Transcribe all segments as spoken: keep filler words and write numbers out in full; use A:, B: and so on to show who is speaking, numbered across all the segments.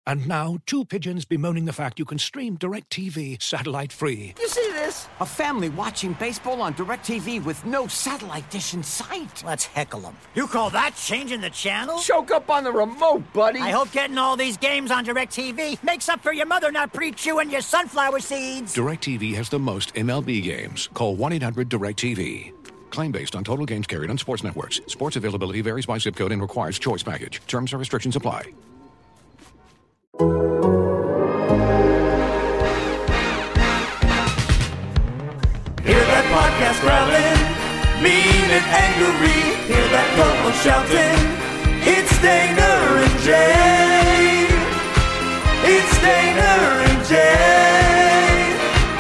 A: And now, two pigeons bemoaning the fact you can stream DirecTV satellite-free.
B: You see this? A family watching baseball on DirecTV with no satellite dish in sight.
C: Let's heckle them. You call that changing the channel?
B: Choke up on the remote, buddy.
C: I hope getting all these games on DirecTV makes up for your mother not pre-chewing your sunflower seeds.
A: DirecTV has the most M L B games. Call one eight hundred direct T V. Claim based on total games carried on sports networks. Sports availability varies by zip code and requires choice package. Terms and restrictions apply.
D: Hear that podcast growling, mean and angry. Hear that couple shouting, it's Dana and Jay. It's Dana and Jay.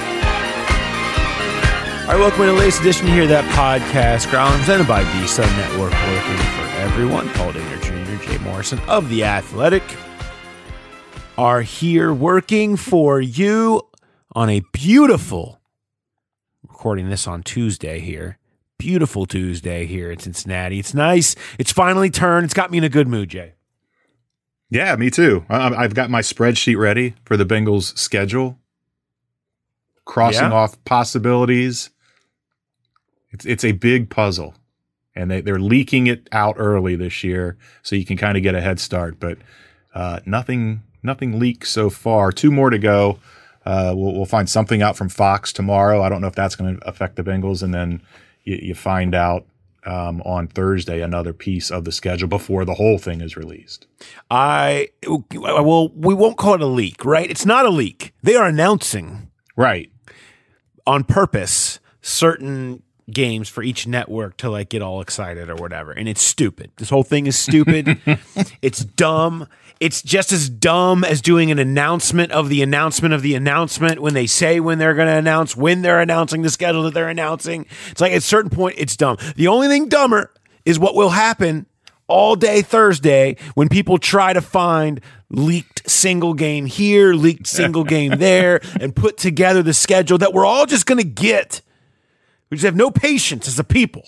E: All right, welcome to the latest edition of Hear That Podcast growling, presented by V S U N Network, working for everyone. Paul Dana Junior, Jay Morrison of The Athletic are here working for you on a beautiful, recording this on Tuesday here, beautiful Tuesday here in Cincinnati. It's nice. It's finally turned. It's got me in a good mood, Jay.
F: Yeah, me too. I've got my spreadsheet ready for the Bengals schedule, crossing
E: Yeah.
F: off possibilities. It's it's a big puzzle, and they, they're leaking it out early this year so you can kind of get a head start, but uh, nothing... Nothing leaked so far. Two more to go. Uh, we'll, we'll find something out from Fox tomorrow. I don't know if that's going to affect the Bengals. And then you, you find out um, on Thursday another piece of the schedule before the whole thing is released.
E: I well, we won't call it a leak, right? It's not a leak. They are announcing,
F: right,
E: on purpose certain games for each network to like get all excited or whatever, and it's stupid. This whole thing is stupid. It's dumb. It's just as dumb as doing an announcement of the announcement of the announcement when they say when they're going to announce, when they're announcing the schedule that they're announcing. It's like at a certain point, it's dumb. The only thing dumber is what will happen all day Thursday when people try to find leaked single game here, leaked single game there, and put together the schedule that we're all just going to get. We just have no patience as a people.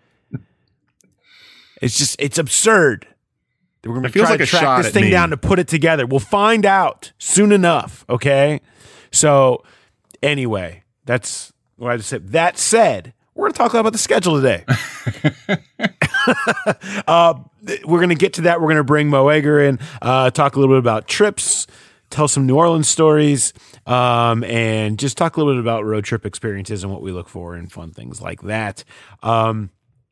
E: It's just, it's absurd. We're going to try
F: like
E: to
F: a
E: track
F: shot
E: this
F: at
E: thing
F: me.
E: down to put it together. We'll find out soon enough, okay? So, anyway, that's what I just said. That said, we're going to talk about the schedule today. uh, we're going to get to that. We're going to bring Mo Egger in, uh, talk a little bit about trips, tell some New Orleans stories, um, and just talk a little bit about road trip experiences and what we look for and fun things like that. Um,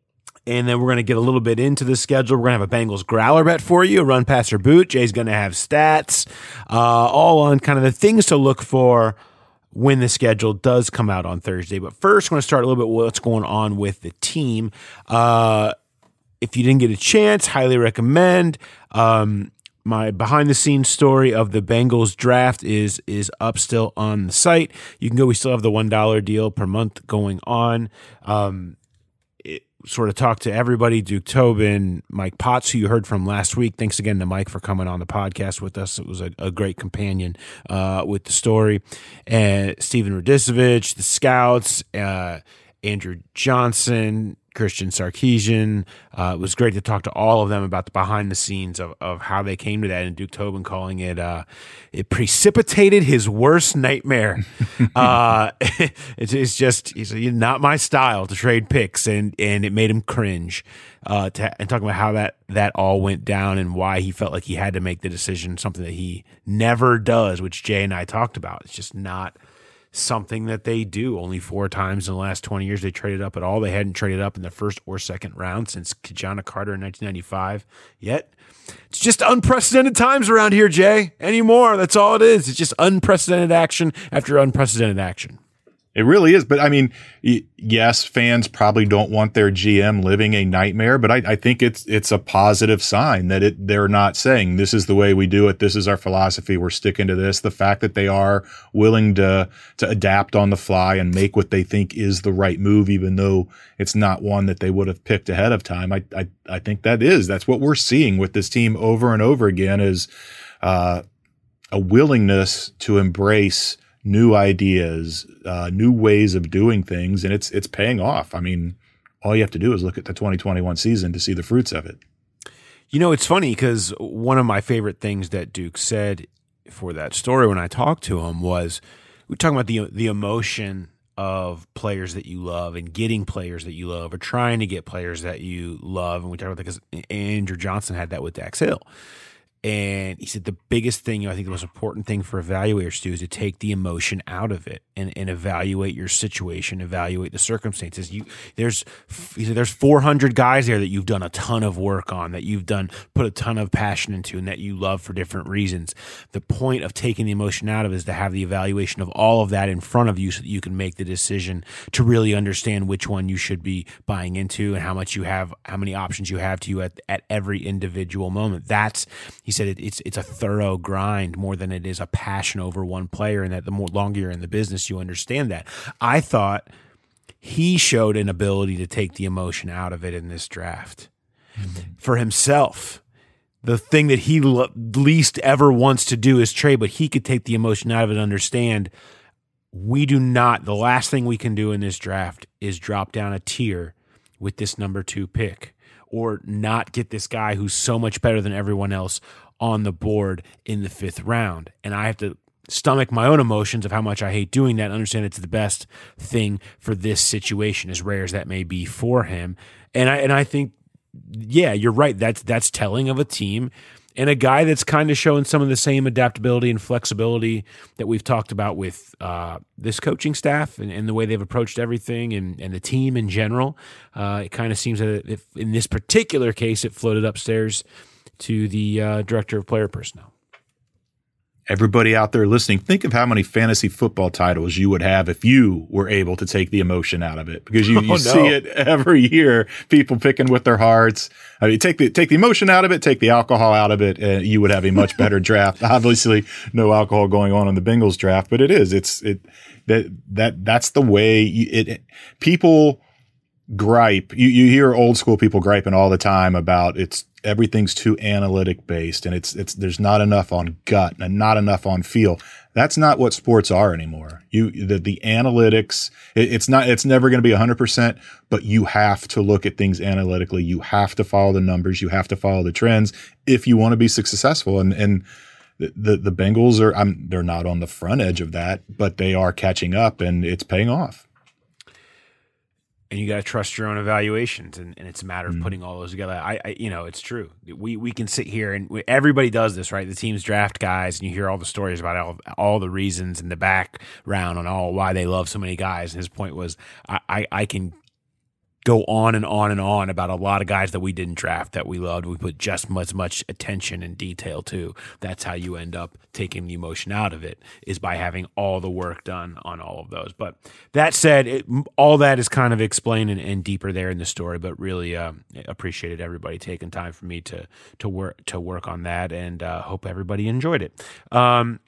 E: and then we're going to get a little bit into the schedule. We're going to have a Bengals growler bet for you, a run, pass, or boot. Jay's going to have stats, uh, all on kind of the things to look for when the schedule does come out on Thursday. But first, we're going to start a little bit with what's going on with the team. Uh, if you didn't get a chance, highly recommend. Um, My behind-the-scenes story of the Bengals draft is is up still on the site. You can go. We still have the one dollar deal per month going on. Um, it, sort of talk to everybody, Duke Tobin, Mike Potts, who you heard from last week. Thanks again to Mike for coming on the podcast with us. It was a, a great companion uh, with the story. And Steven Radisevich, the scouts, uh, Andrew Johnson, Christian Sarkisian. Uh, it was great to talk to all of them about the behind the scenes of, of how they came to that, and Duke Tobin calling it, uh, it precipitated his worst nightmare. uh, it's, it's just, he's not my style to trade picks, and, and it made him cringe. Uh, to, and talking about how that, that all went down and why he felt like he had to make the decision, something that he never does, which Jay and I talked about. It's just not something that they do. Only four times in the last twenty years they traded up at all. They hadn't traded up in the first or second round since Kajana Carter in nineteen ninety-five. Yet it's just unprecedented times around here, Jay. Anymore. That's all it is. It's just unprecedented action after unprecedented action.
F: It really is. But I mean, y- yes, fans probably don't want their G M living a nightmare, but I, I think it's it's a positive sign that it they're not saying this is the way we do it. This is our philosophy. We're sticking to this. The fact that they are willing to to adapt on the fly and make what they think is the right move, even though it's not one that they would have picked ahead of time. I I, I think that is that's what we're seeing with this team over and over again is uh, a willingness to embrace new ideas, uh, new ways of doing things, and it's it's paying off. I mean, all you have to do is look at the twenty twenty-one season to see the fruits of it.
E: You know, it's funny because one of my favorite things that Duke said for that story when I talked to him was we were talking about the the emotion of players that you love and getting players that you love or trying to get players that you love. And we talked about that because Andrew Johnson had that with Dax Hill. And he said the biggest thing, you know, I think the most important thing for evaluators to do is to take the emotion out of it and, and evaluate your situation, evaluate the circumstances. You there's he said there's four hundred guys there that you've done a ton of work on, that you've done put a ton of passion into, and that you love for different reasons. The point of taking the emotion out of it is to have the evaluation of all of that in front of you so that you can make the decision to really understand which one you should be buying into and how much you have, how many options you have to you at, at every individual moment. That's he said it, it's it's a thorough grind more than it is a passion over one player, and that the more longer you're in the business, you understand that. I thought he showed an ability to take the emotion out of it in this draft mm-hmm. for himself. The thing that he le- least ever wants to do is trade, but he could take the emotion out of it and understand we do not, the last thing we can do in this draft is drop down a tier with this number two pick or not get this guy who's so much better than everyone else on the board in the fifth round. And I have to stomach my own emotions of how much I hate doing that and understand it's the best thing for this situation, as rare as that may be for him. And I and I think, yeah, you're right. That's that's telling of a team and a guy that's kind of showing some of the same adaptability and flexibility that we've talked about with uh, this coaching staff and, and the way they've approached everything and, and the team in general. Uh, it kind of seems that if, in this particular case, it floated upstairs to the uh, director of player personnel.
F: Everybody out there listening, think of how many fantasy football titles you would have if you were able to take the emotion out of it, because you, you oh, no. see it every year, people picking with their hearts. I mean, take the, take the emotion out of it, take the alcohol out of it, and you would have a much better draft. Obviously no alcohol going on in the Bengals draft, but it is, it's, it, that, that, that's the way you, it, it people gripe. You, you hear old school people griping all the time about it's, everything's too analytic based and it's, it's, there's not enough on gut and not enough on feel. That's not what sports are anymore. You, the, the analytics, it, it's not, it's never going to be a hundred percent, but you have to look at things analytically. You have to follow the numbers. You have to follow the trends if you want to be successful. And, and the, the, the Bengals are, I'm, they're not on the front edge of that, but they are catching up and it's paying off. And
E: you got to trust your own evaluations, and, and it's a matter of putting all those together. I, I, you know, it's true. We we can sit here and we, everybody does this, right? The teams draft guys, and you hear all the stories about all, all the reasons in the background on all why they love so many guys. And his point was, I, I, I can go on and on and on about a lot of guys that we didn't draft that we loved. We put just as much attention and detail to. That's how you end up taking the emotion out of it, is by having all the work done on all of those. But that said, it, all that is kind of explained and, and deeper there in the story. But really uh, appreciated everybody taking time for me to to work to work on that, and uh, hope everybody enjoyed it. Um,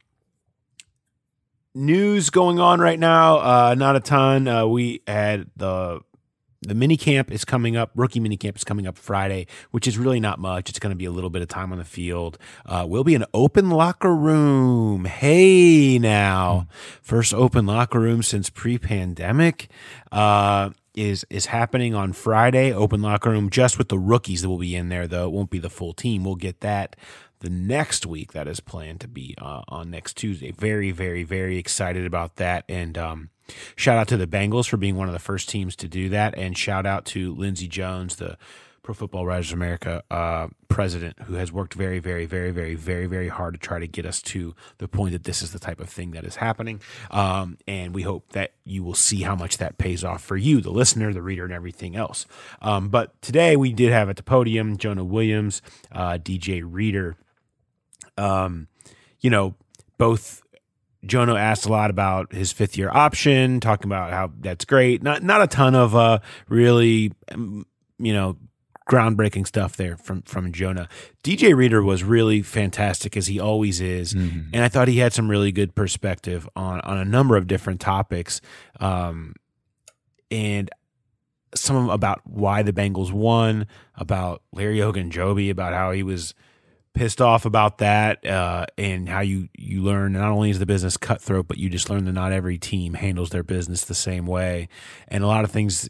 E: news going on right now, uh, not a ton. Uh, we had the The mini camp is coming up. Rookie mini camp is coming up Friday, which is really not much. It's going to be a little bit of time on the field. Uh, we'll be an open locker room. Hey, now, first open locker room since pre-pandemic uh, is is happening on Friday. Open locker room just with the rookies that will be in there, though. It won't be the full team. We'll get that the next week. That is planned to be uh, on next Tuesday. Very, very, very excited about that. And um, shout out to the Bengals for being one of the first teams to do that. And shout out to Lindsey Jones, the Pro Football Writers of America uh, president, who has worked very, very, very, very, very, very hard to try to get us to the point that this is the type of thing that is happening. Um, and we hope that you will see how much that pays off for you, the listener, the reader, and everything else. Um, but today we did have at the podium Jonah Williams, uh, D J Reader. Um, you know, both Jonah asked a lot about his fifth year option, talking about how that's great. Not not a ton of uh, really, um, you know, groundbreaking stuff there from from Jonah. D J Reader was really fantastic, as he always is, mm-hmm. and I thought he had some really good perspective on on a number of different topics, um, and some about why the Bengals won, about Larry Ogunjobi, about how he was pissed off about that, uh, and how you, you learn not only is the business cutthroat, but you just learn that not every team handles their business the same way. And a lot of things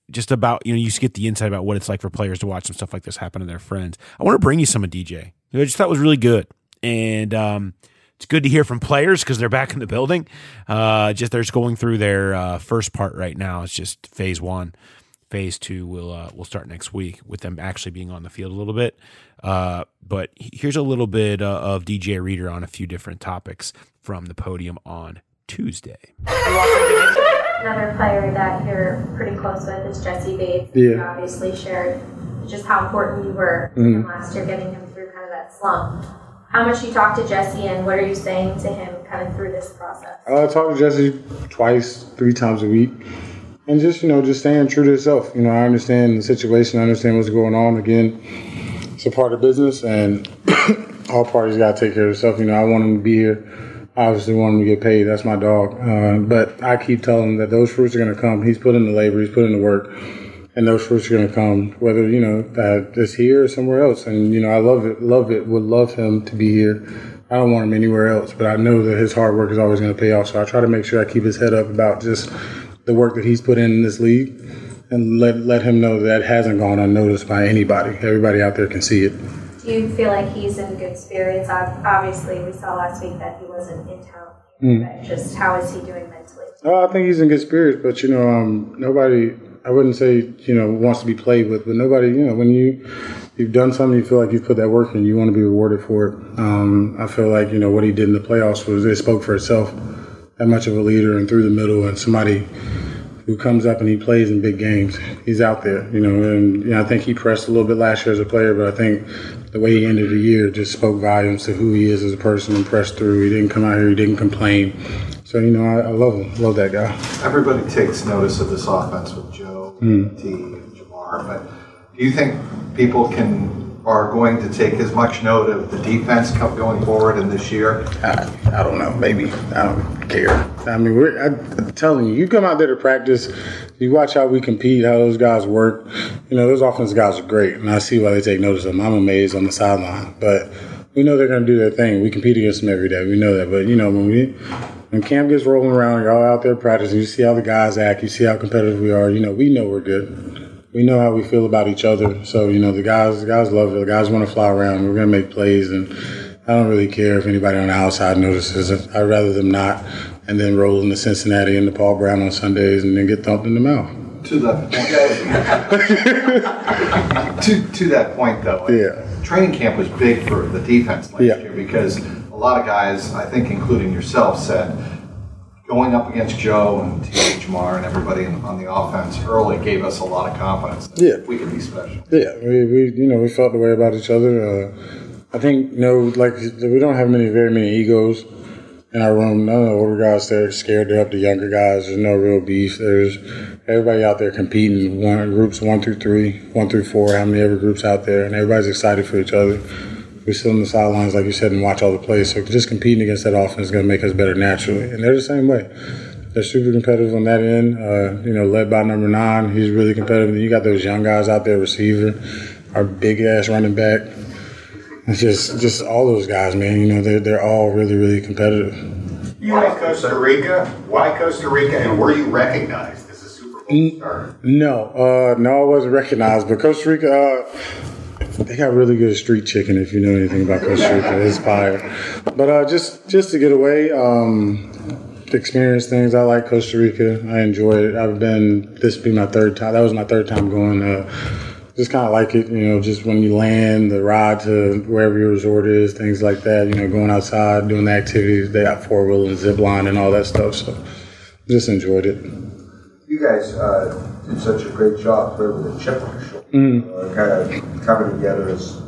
E: just about, you know, you get the insight about what it's like for players to watch some stuff like this happen to their friends. I want to bring you some of D J. I just thought it was really good. And um, it's good to hear from players because they're back in the building. Uh, just they're just going through their uh, first part right now. It's just phase one. Phase two will uh, will start next week with them actually being on the field a little bit. Uh, but here's a little bit uh, of D J Reader on a few different topics from the podium on Tuesday.
G: Another player that you're pretty close with is Jesse Bates.
H: Yeah.
G: You obviously shared just how important you were
H: Mm-hmm.
G: last year, getting him through kind of that slump. How much you talked to Jesse, and what are you saying to him kind of through this process?
H: I talk to Jesse twice, three times a week. And just, you know, just staying true to yourself. You know, I understand the situation. I understand what's going on. Again, it's a part of business, and all parties got to take care of themselves. You know, I want him to be here. I obviously want him to get paid. That's my dog. Uh, but I keep telling him that those fruits are going to come. He's put in the labor. He's put in the work. And those fruits are going to come, whether, you know, uh, it's here or somewhere else. And, you know, I love it, love it, would love him to be here. I don't want him anywhere else. But I know that his hard work is always going to pay off. So I try to make sure I keep his head up about just the work that he's put in in this league, and let let him know that hasn't gone unnoticed by anybody. Everybody out there can see it.
G: Do you feel like he's in good spirits? Obviously, we saw last week that he wasn't in town.
H: Mm.
G: But just how is he doing mentally?
H: Oh, I think he's in good spirits, but, you know, um, nobody, I wouldn't say, you know, wants to be played with, but nobody, you know, when you, you've done something, you feel like you've put that work in, you want to be rewarded for it. Um, I feel like, you know, what he did in the playoffs was, it spoke for itself. That much of a leader and through the middle, and somebody who comes up and he plays in big games. He's out there, you know, and you know, I think he pressed a little bit last year as a player, but I think the way he ended the year just spoke volumes to who he is as a person and pressed through. He didn't come out here, he didn't complain. So, you know, I, I love him, love that guy.
I: Everybody takes notice of this offense with Joe,
H: Mm.
I: T, and Jamar, but do you think people can are going to take as much note of the defense going forward in this year?
H: I, I don't know. Maybe. I don't care. I mean, we're, I, I'm telling you, you come out there to practice, you watch how we compete, how those guys work. You know, those offensive guys are great, and I see why they take notice of them. I'm amazed on the sideline. But we know they're going to do their thing. We compete against them every day. We know that. But, you know, when we when camp gets rolling around, y'all out there practicing, you see how the guys act, you see how competitive we are. You know, we know we're good. We know how we feel about each other. So, you know, the guys the guys love it. The guys want to fly around. We're going to make plays. And I don't really care if anybody on the outside notices. I'd rather them not, and then roll into Cincinnati and the Paul Brown on Sundays and then get thumped in the mouth.
I: To that to, to that point, though,
H: Yeah.
I: training camp was big for the defense last
H: Yeah.
I: year because a lot of guys, I think including yourself, said going up against Joe and T. Jamar and everybody in, on the offense early gave us a lot of confidence that
H: Yeah.
I: we could be special.
H: Yeah, we, we you know we felt the way about each other. Uh, I think you know like we don't have many very many egos in our room. None of the older guys they're scared to help the younger guys. There's no real beef. There's everybody out there competing. One groups one through three, one through four. How many ever groups out there, and everybody's excited for each other. We sit on the sidelines, like you said, and watch all the plays. So just competing against that offense is going to make us better naturally. And they're the same way. They're super competitive on that end. Uh, you know, led by number nine, he's really competitive. And you got those young guys out there, receiver, our big ass running back. It's just, just all those guys, man. You know, they're they're all really, really competitive.
J: Why Costa Rica? Why Costa Rica? And were you recognized as a Super Bowl starter?
H: No, uh, no, I wasn't recognized. But Costa Rica. Uh, They got really good street chicken, if you know anything about Costa Rica. It's fire. But uh, just just to get away, um, to experience things, I like Costa Rica. I enjoy it. I've been, this would be my third time. That was my third time going. Uh, just kind of like it, you know, just when you land, the ride to wherever your resort is, things like that, you know, going outside, doing the activities. They got four-wheel and zip line and all that stuff. So just enjoyed it.
J: You guys uh, did such a great job with the chip on your shoulder.
H: Mm.
J: Uh, kind of coming together as uh,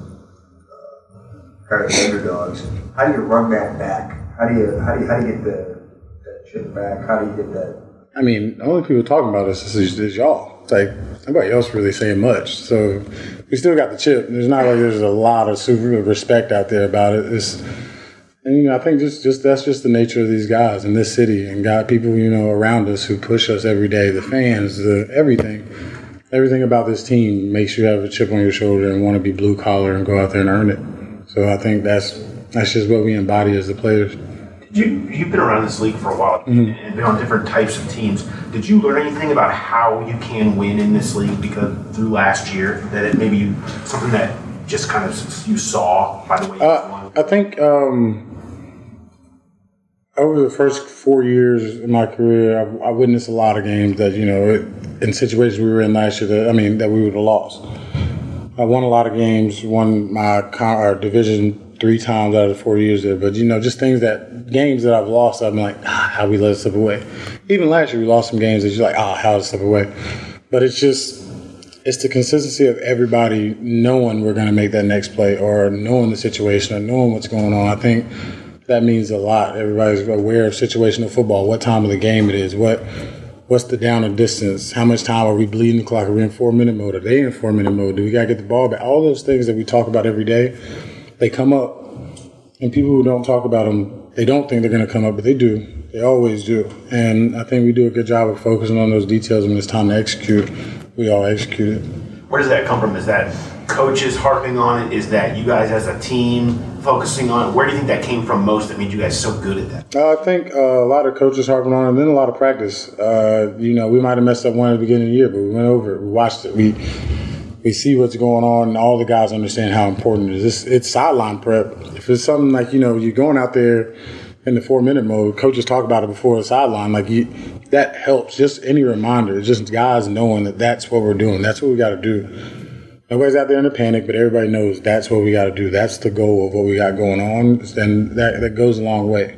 J: kind of underdogs. How do you run that back? How do you how do you how do you get the that chip back? How do you get that?
H: I mean, the only people talking about us is, is y'all. It's like nobody else really saying much. So we still got the chip. There's not like there's a lot of super respect out there about it. It's, and you know, I think just, just that's just the nature of these guys in this city, and got people you know around us who push us every day. The fans, the everything. Everything about this team makes you have a chip on your shoulder and want to be blue collar and go out there and earn it. So I think that's that's just what we embody as the players.
I: Do
K: you, you've been around this league for a while mm-hmm. and been on different types of teams. Did you learn anything about how you can win in this league because through last year that it maybe you, something that just kind of you saw by the way you
H: uh,
K: won?
H: I think um, over the first four years in my career, I've, I witnessed a lot of games that, you know, it, in situations we were in last year that, I mean, that we would have lost. I won a lot of games, won my our division three times out of the four years there. But, you know, just things that, games that I've lost, I'm like, ah, how we let it slip away. Even last year, we lost some games that you're like, ah, how did it slip away? But it's just, it's the consistency of everybody knowing we're going to make that next play or knowing the situation or knowing what's going on. I think that means a lot. Everybody's aware of situational football, what time of the game it is, what what's the down and distance, how much time are we bleeding the clock, are we in four-minute mode, are they in four-minute mode, do we got to get the ball back? All those things that we talk about every day, they come up. And people who don't talk about them, they don't think they're going to come up, but they do. They always do. And I think we do a good job of focusing on those details. When it's time to execute, we all execute it.
K: Where does that come from? Is that coaches harping on it? Is that you guys as a team focusing on it? Where do you think that came from most that made you guys so good at that?
H: Uh, I think uh, a lot of coaches harping on it, and then a lot of practice. Uh, you know, we might have messed up one at the beginning of the year, but we went over it. We watched it. We we see what's going on, and all the guys understand how important it is. It's, it's sideline prep. If it's something like, you know, you're going out there in the four-minute mode, coaches talk about it before the sideline. Like, you, that helps. Just any reminder, just guys knowing that that's what we're doing. That's what we got to do. Nobody's out there in a panic, but everybody knows that's what we got to do. That's the goal of what we got going on, and that, that goes a long way.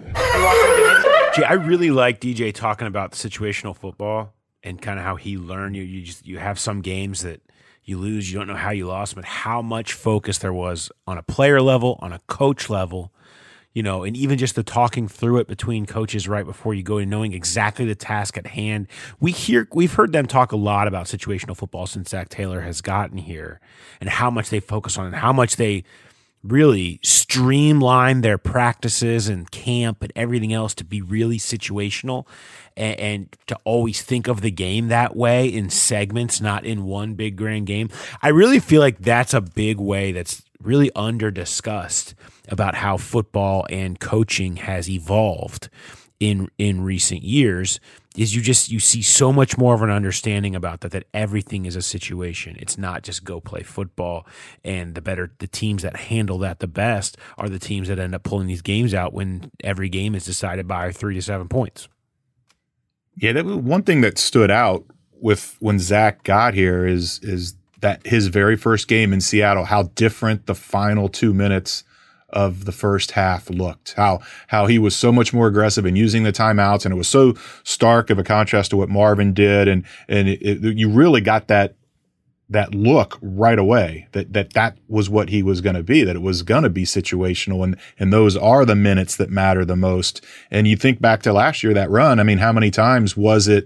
E: Jay, I really like D J talking about the situational football and kind of how he learned. You, you just you have some games that you lose, you don't know how you lost, but how much focus there was on a player level, on a coach level, you know, and even just the talking through it between coaches right before you go and knowing exactly the task at hand. We hear, we've heard them talk a lot about situational football since Zach Taylor has gotten here and how much they focus on it and how much they really streamline their practices and camp and everything else to be really situational and, and to always think of the game that way in segments, not in one big grand game. I really feel like that's a big way that's really under discussed about how football and coaching has evolved in in recent years. Is you just you see so much more of an understanding about that, that everything is a situation. It's not just go play football, and the better the teams that handle that the best are the teams that end up pulling these games out when every game is decided by three to seven points.
F: Yeah, that one thing that stood out with when Zach got here is is that his very first game in Seattle, how different the final two minutes of the first half looked, how how he was so much more aggressive in using the timeouts, and it was so stark of a contrast to what Marvin did, and and it, it, you really got that that look right away that that that was what he was going to be, that it was going to be situational, and and those are the minutes that matter the most. And you think back to last year, that run, I mean, how many times was it?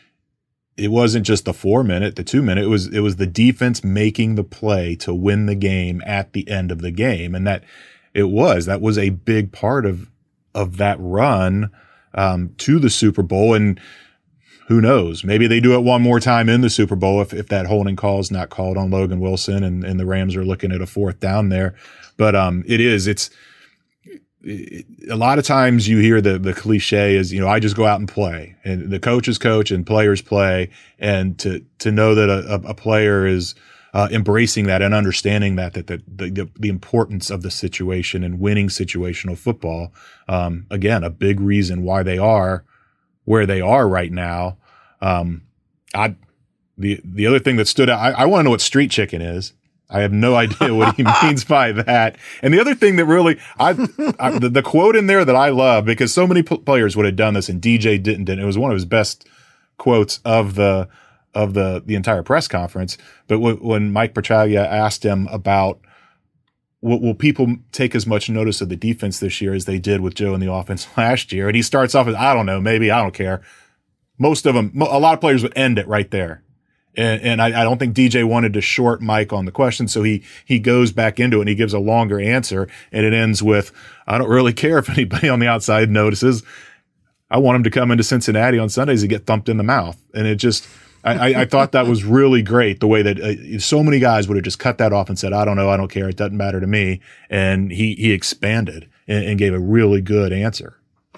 F: It wasn't just the four minute, the two minute. It was it was the defense making the play to win the game at the end of the game, and that. It was. That was a big part of of that run um, to the Super Bowl. And who knows? Maybe they do it one more time in the Super Bowl if, if that holding call is not called on Logan Wilson and, and the Rams are looking at a fourth down there. But um, it is. It's it, a lot of times you hear the the cliche is, you know, I just go out and play. And the coaches coach and players play. And to to know that a, a player is – Uh, embracing that and understanding that, that, that the, the, the importance of the situation and winning situational football. Um, again, a big reason why they are where they are right now. Um, I, the, the other thing that stood out, I, I want to know what street chicken is. I have no idea what he means by that. And the other thing that really, I, I the, the quote in there that I love, because so many p- players would have done this and D J didn't, and it was one of his best quotes of the, of the, the entire press conference. But w- when Mike Petraglia asked him about will, will people take as much notice of the defense this year as they did with Joe in the offense last year? And he starts off as, I don't know, maybe, I don't care. Most of them, a lot of players would end it right there. And, and I, I don't think D J wanted to short Mike on the question. So he, he goes back into it and he gives a longer answer, and it ends with, I don't really care if anybody on the outside notices. I want him to come into Cincinnati on Sundays and get thumped in the mouth. And it just, I, I thought that was really great, the way that uh, so many guys would have just cut that off and said, I don't know, I don't care, it doesn't matter to me. And he he expanded and, and gave a really good answer.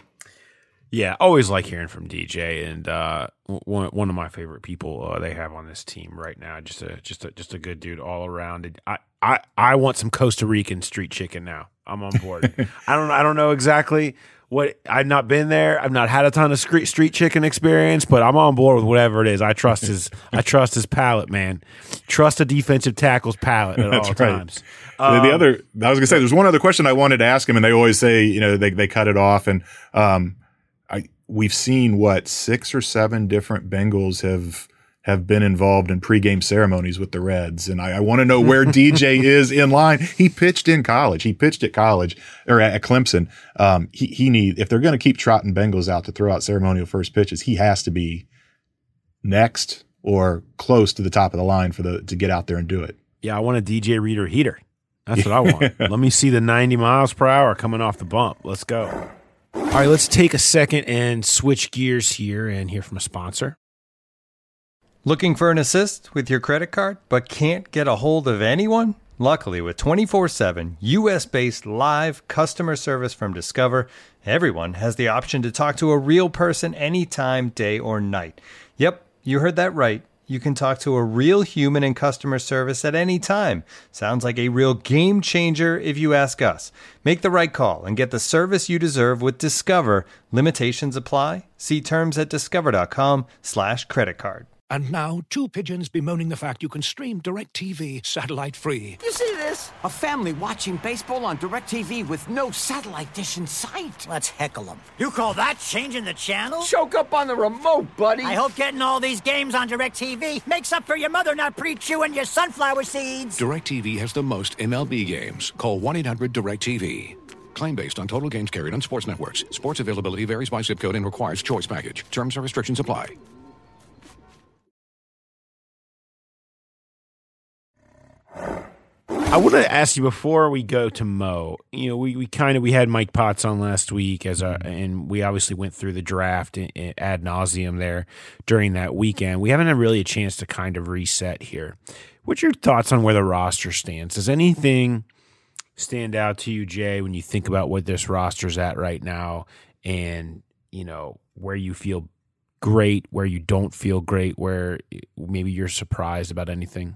E: Yeah, always like hearing from D J, and uh, one one of my favorite people uh, they have on this team right now. Just a just a just a good dude all around. I I, I want some Costa Rican street chicken now. I'm on board. I don't I don't know exactly what. I've not been there. I've not had a ton of street street chicken experience, but I'm on board with whatever it is. I trust his I trust his palate, man. Trust a defensive tackle's palate at
F: That's
E: all
F: right.
E: times.
F: The,
E: Um,
F: the other, I was gonna say, there's one other question I wanted to ask him, and they always say, you know, they they cut it off, and um, I we've seen what six or seven different Bengals have have been involved in pregame ceremonies with the Reds, and I, I want to know where D J is in line. He pitched in college. He pitched at college or at, at Clemson. Um, he he need if they're going to keep trotting Bengals out to throw out ceremonial first pitches, he has to be next or close to the top of the line for the to get out there and do it.
E: Yeah, I want a D J Reader heater. That's what I want. Let me see the ninety miles per hour coming off the bump. Let's go. All right, let's take a second and switch gears here and hear from a sponsor.
L: Looking for an assist with your credit card but can't get a hold of anyone? Luckily, with twenty-four seven U S-based live customer service from Discover, everyone has the option to talk to a real person anytime, day or night. Yep, you heard that right. You can talk to a real human in customer service at any time. Sounds like a real game changer if you ask us. Make the right call and get the service you deserve with Discover. Limitations apply. See terms at discover.com slash credit card.
A: And now, two pigeons bemoaning the fact you can stream DirecTV satellite free.
B: You see this? A family watching baseball on DirecTV with no satellite dish in sight.
C: Let's heckle them. You call that changing the channel?
B: Choke up on the remote, buddy.
C: I hope getting all these games on DirecTV makes up for your mother not pre-chewing your sunflower seeds.
A: DirecTV has the most M L B games. Call one eight hundred direct T V. Claim based on total games carried on sports networks. Sports availability varies by zip code and requires choice package. Terms and restrictions apply.
E: I want to ask you before we go to Mo. You know, we, we kind of we had Mike Potts on last week as a, and we obviously went through the draft ad nauseum there during that weekend. We haven't had really a chance to kind of reset here. What's your thoughts on where the roster stands? Does anything stand out to you, Jay, when you think about what this roster's at right now, and you know where you feel great, where you don't feel great, where maybe you're surprised about anything?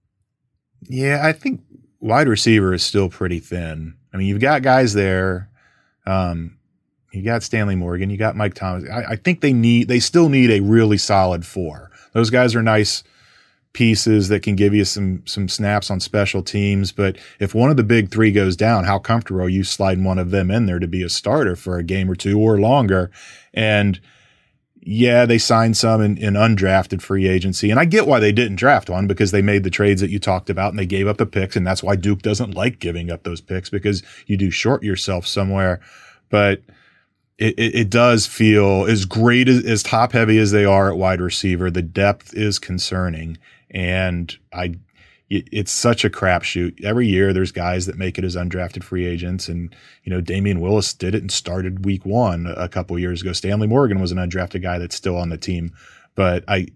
F: Yeah, I think wide receiver is still pretty thin. I mean, you've got guys there. Um, you got Stanley Morgan. You got Mike Thomas. I, I think they need. They still need a really solid four. Those guys are nice pieces that can give you some some snaps on special teams. But if one of the big three goes down, how comfortable are you sliding one of them in there to be a starter for a game or two or longer? And yeah, they signed some in, in undrafted free agency. And I get why they didn't draft one, because they made the trades that you talked about and they gave up the picks. And that's why Duke doesn't like giving up those picks, because you do short yourself somewhere. But it, it, it does feel as great as, as top heavy as they are at wide receiver. The depth is concerning. And I, it, it's such a crapshoot. Every year there's guys that make it as undrafted free agents. And, you know, Damian Willis did it and started week one a couple of years ago. Stanley Morgan was an undrafted guy that's still on the team. But I,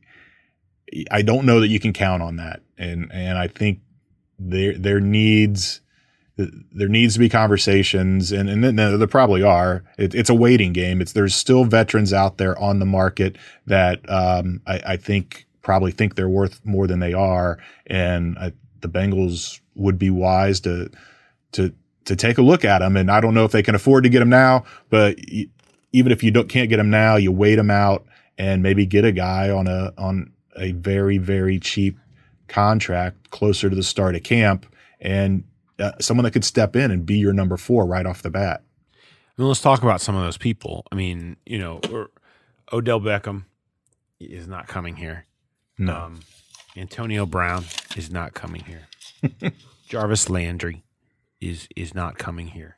F: I don't know that you can count on that. And, and I think there, there needs, there needs to be conversations, and, and there, there probably are. It, it's a waiting game. It's, there's still veterans out there on the market that, um, I, I think, probably think they're worth more than they are. And I, the Bengals would be wise to, to, to take a look at them. And I don't know if they can afford to get them now, but y- even if you don't, can't get them now, you wait them out and maybe get a guy on a, on a very, very cheap contract closer to the start of camp, and uh, someone that could step in and be your number four right off the bat.
E: I mean, let's talk about some of those people. I mean, you know, Odell Beckham is not coming here.
F: No.
E: Um, Antonio Brown is not coming here. Jarvis Landry is is not coming here.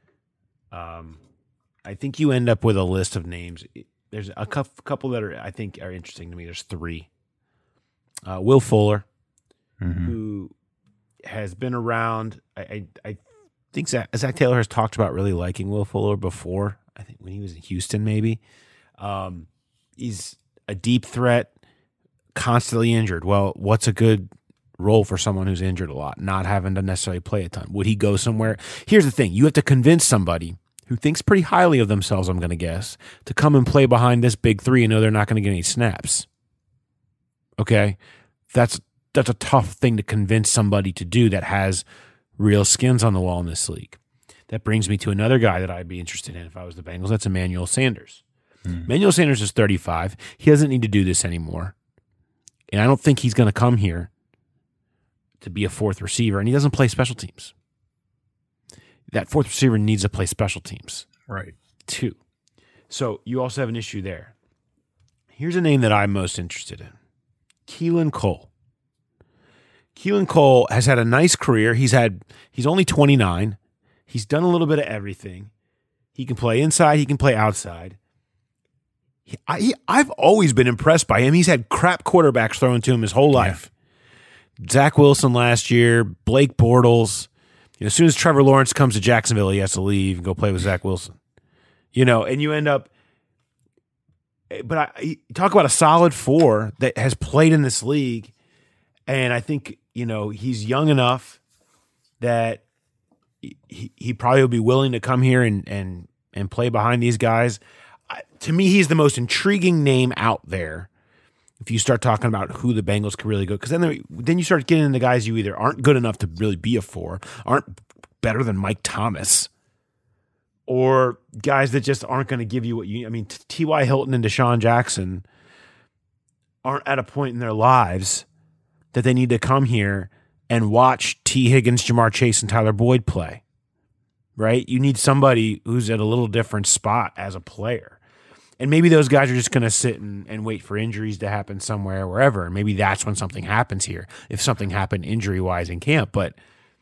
E: Um, I think you end up with a list of names. There's a couple that are I think are interesting to me. There's three. Uh, Will Fuller, mm-hmm. who has been around. I I, I think Zach, Zach Taylor has talked about really liking Will Fuller before. I think when he was in Houston, maybe. Um, he's a deep threat. Constantly injured. Well, what's a good role for someone who's injured a lot, not having to necessarily play a ton? Would he go somewhere? Here's the thing. You have to convince somebody who thinks pretty highly of themselves, I'm going to guess, to come and play behind this big three and know they're not going to get any snaps. Okay? That's that's a tough thing to convince somebody to do that has real skins on the wall in this league. That brings me to another guy that I'd be interested in if I was the Bengals. That's Emmanuel Sanders. Mm. Emmanuel Sanders is thirty-five. He doesn't need to do this anymore. And I don't think he's going to come here to be a fourth receiver, and he doesn't play special teams. That fourth receiver needs to play special teams.
F: Right.
E: Too. So you also have an issue there. Here's a name that I'm most interested in. Keelan Cole. Keelan Cole has had a nice career. He's had he's only twenty-nine. He's done a little bit of everything. He can play inside, he can play outside. He, I, he, I've always been impressed by him. He's had crap quarterbacks thrown to him his whole life. Yeah. Zach Wilson last year, Blake Bortles. You know, as soon as Trevor Lawrence comes to Jacksonville, he has to leave and go play with Zach Wilson. You know, and you end up. But I talk about a solid four that has played in this league, and I think, you know, he's young enough that he, he probably will be willing to come here and and and play behind these guys. I, to me, he's the most intriguing name out there. If you start talking about who the Bengals could really go, because then then you start getting into guys you either aren't good enough to really be a four, aren't better than Mike Thomas, or guys that just aren't going to give you what you. I mean, T Y. Hilton and Deshaun Jackson aren't at a point in their lives that they need to come here and watch T. Higgins, Jamar Chase, and Tyler Boyd play. Right? You need somebody who's at a little different spot as a player. And maybe those guys are just going to sit and, and wait for injuries to happen somewhere, wherever. And maybe that's when something happens here, if something happened injury-wise in camp. But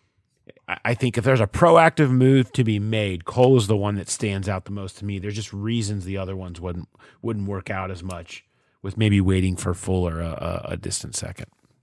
E: I think if there's a proactive move to be made, Cole is the one that stands out the most to me. There's just reasons the other ones wouldn't wouldn't work out as much with maybe waiting for Fuller a, a, a distant second.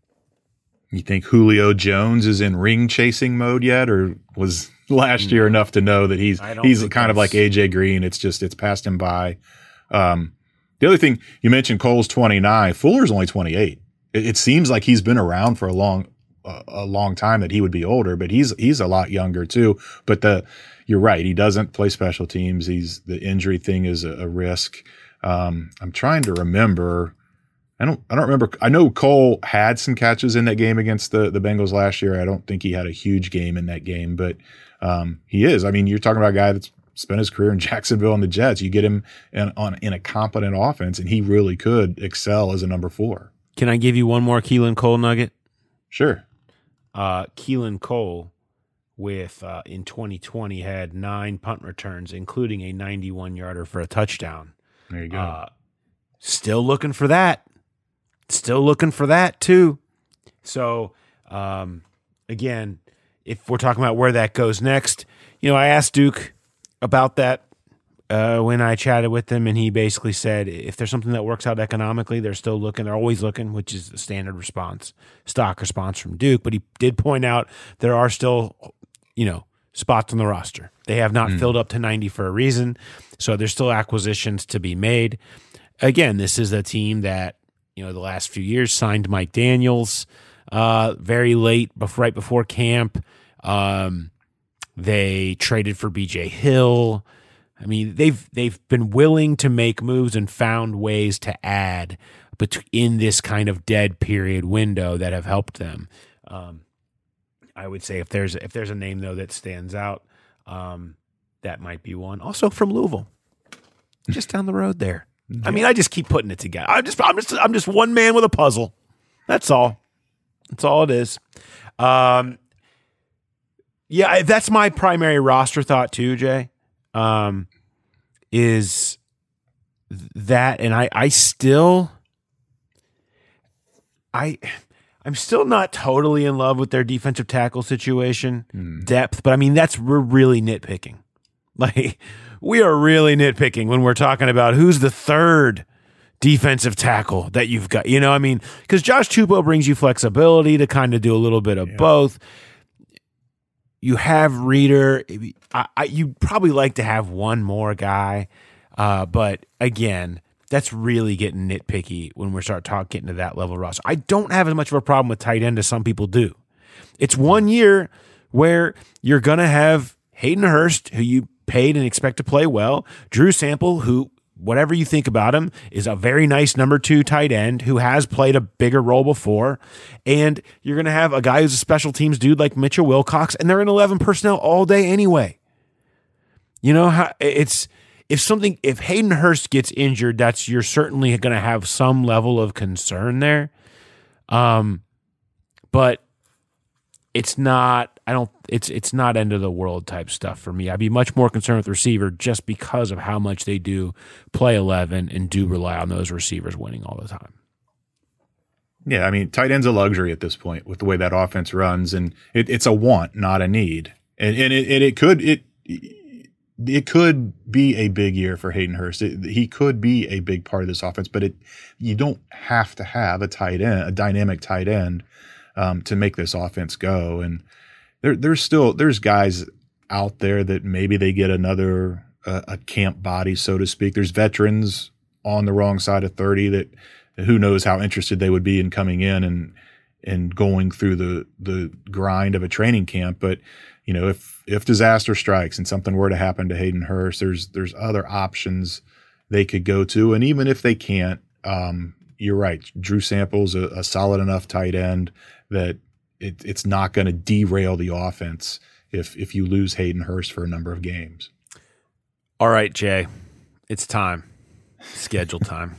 F: You think Julio Jones is in ring chasing mode yet, or was last year enough to know that he's he's kind of like A J Green? It's just it's passed him by. Um, the other thing you mentioned, Cole's twenty-nine, Fuller's only twenty-eight. It, it seems like he's been around for a long, uh, a long time that he would be older, but he's, he's a lot younger too. But the, you're right. He doesn't play special teams. He's the injury thing is a, a risk. Um, I'm trying to remember. I don't, I don't remember. I know Cole had some catches in that game against the, the Bengals last year. I don't think he had a huge game in that game, but, um, he is. I mean, you're talking about a guy that's spent his career in Jacksonville and the Jets. You get him in, on in a competent offense, and he really could excel as a number four.
E: Can I give you one more Keelan Cole nugget?
F: Sure.
E: Uh, Keelan Cole, with uh, in twenty twenty, had nine punt returns, including a ninety-one yarder for a touchdown.
F: There you go.
E: Uh, still looking for that. Still looking for that too. So, um, again, if we're talking about where that goes next, you know, I asked Duke about that uh, when I chatted with him, and he basically said if there's something that works out economically, they're still looking. They're always looking, which is the standard response, stock response from Duke. But he did point out there are still, you know, spots on the roster. They have not mm. filled up to ninety for a reason, so there's still acquisitions to be made. Again, this is a team that, you know, the last few years signed Mike Daniels uh, very late, right before camp. Um, They traded for B J Hill. I mean, they've they've been willing to make moves and found ways to add, but in this kind of dead period window that have helped them. Um, I would say if there's if there's a name though that stands out, um, that might be one. Also from Louisville, just down the road there. I mean, I just keep putting it together. I'm just I'm just I'm just one man with a puzzle. That's all. That's all it is. Um, Yeah, that's my primary roster thought too, Jay, um, is that, and I, I still, I, I'm still not totally in love with their defensive tackle situation, mm. depth, but I mean, that's, we're really nitpicking. Like, we are really nitpicking when we're talking about who's the third defensive tackle that you've got, you know, I mean, because Josh Tupou brings you flexibility to kind of do a little bit of yeah. both. You have Reader. I, I, you'd probably like to have one more guy, uh, but again, that's really getting nitpicky when we start talking getting to that level of roster. I don't have as much of a problem with tight end as some people do. It's one year where you're going to have Hayden Hurst, who you paid and expect to play well. Drew Sample, who, whatever you think about him, is a very nice number two tight end who has played a bigger role before. And you're going to have a guy who's a special teams dude like Mitchell Wilcox, and they're in eleven personnel all day anyway. You know, how it's if something, if Hayden Hurst gets injured, that's you're certainly going to have some level of concern there. Um, but it's not, I don't, it's it's not end of the world type stuff for me. I'd be much more concerned with receiver just because of how much they do play eleven and do rely on those receivers winning all the time.
F: Yeah, I mean, tight end's a luxury at this point with the way that offense runs, and it, it's a want, not a need. And, and it, it, it could it it could be a big year for Hayden Hurst. It, he could be a big part of this offense, but it you don't have to have a tight end, a dynamic tight end, um, to make this offense go. And there, there's still there's guys out there that maybe they get another uh, a camp body, so to speak. There's veterans on the wrong side of thirty that who knows how interested they would be in coming in and and going through the the grind of a training camp. But you know, if if disaster strikes and something were to happen to Hayden Hurst, there's there's other options they could go to. And even if they can't, um, you're right. Drew Sample's a, a solid enough tight end that it, it's not going to derail the offense if if you lose Hayden Hurst for a number of games.
E: All right, Jay, it's time. Schedule time.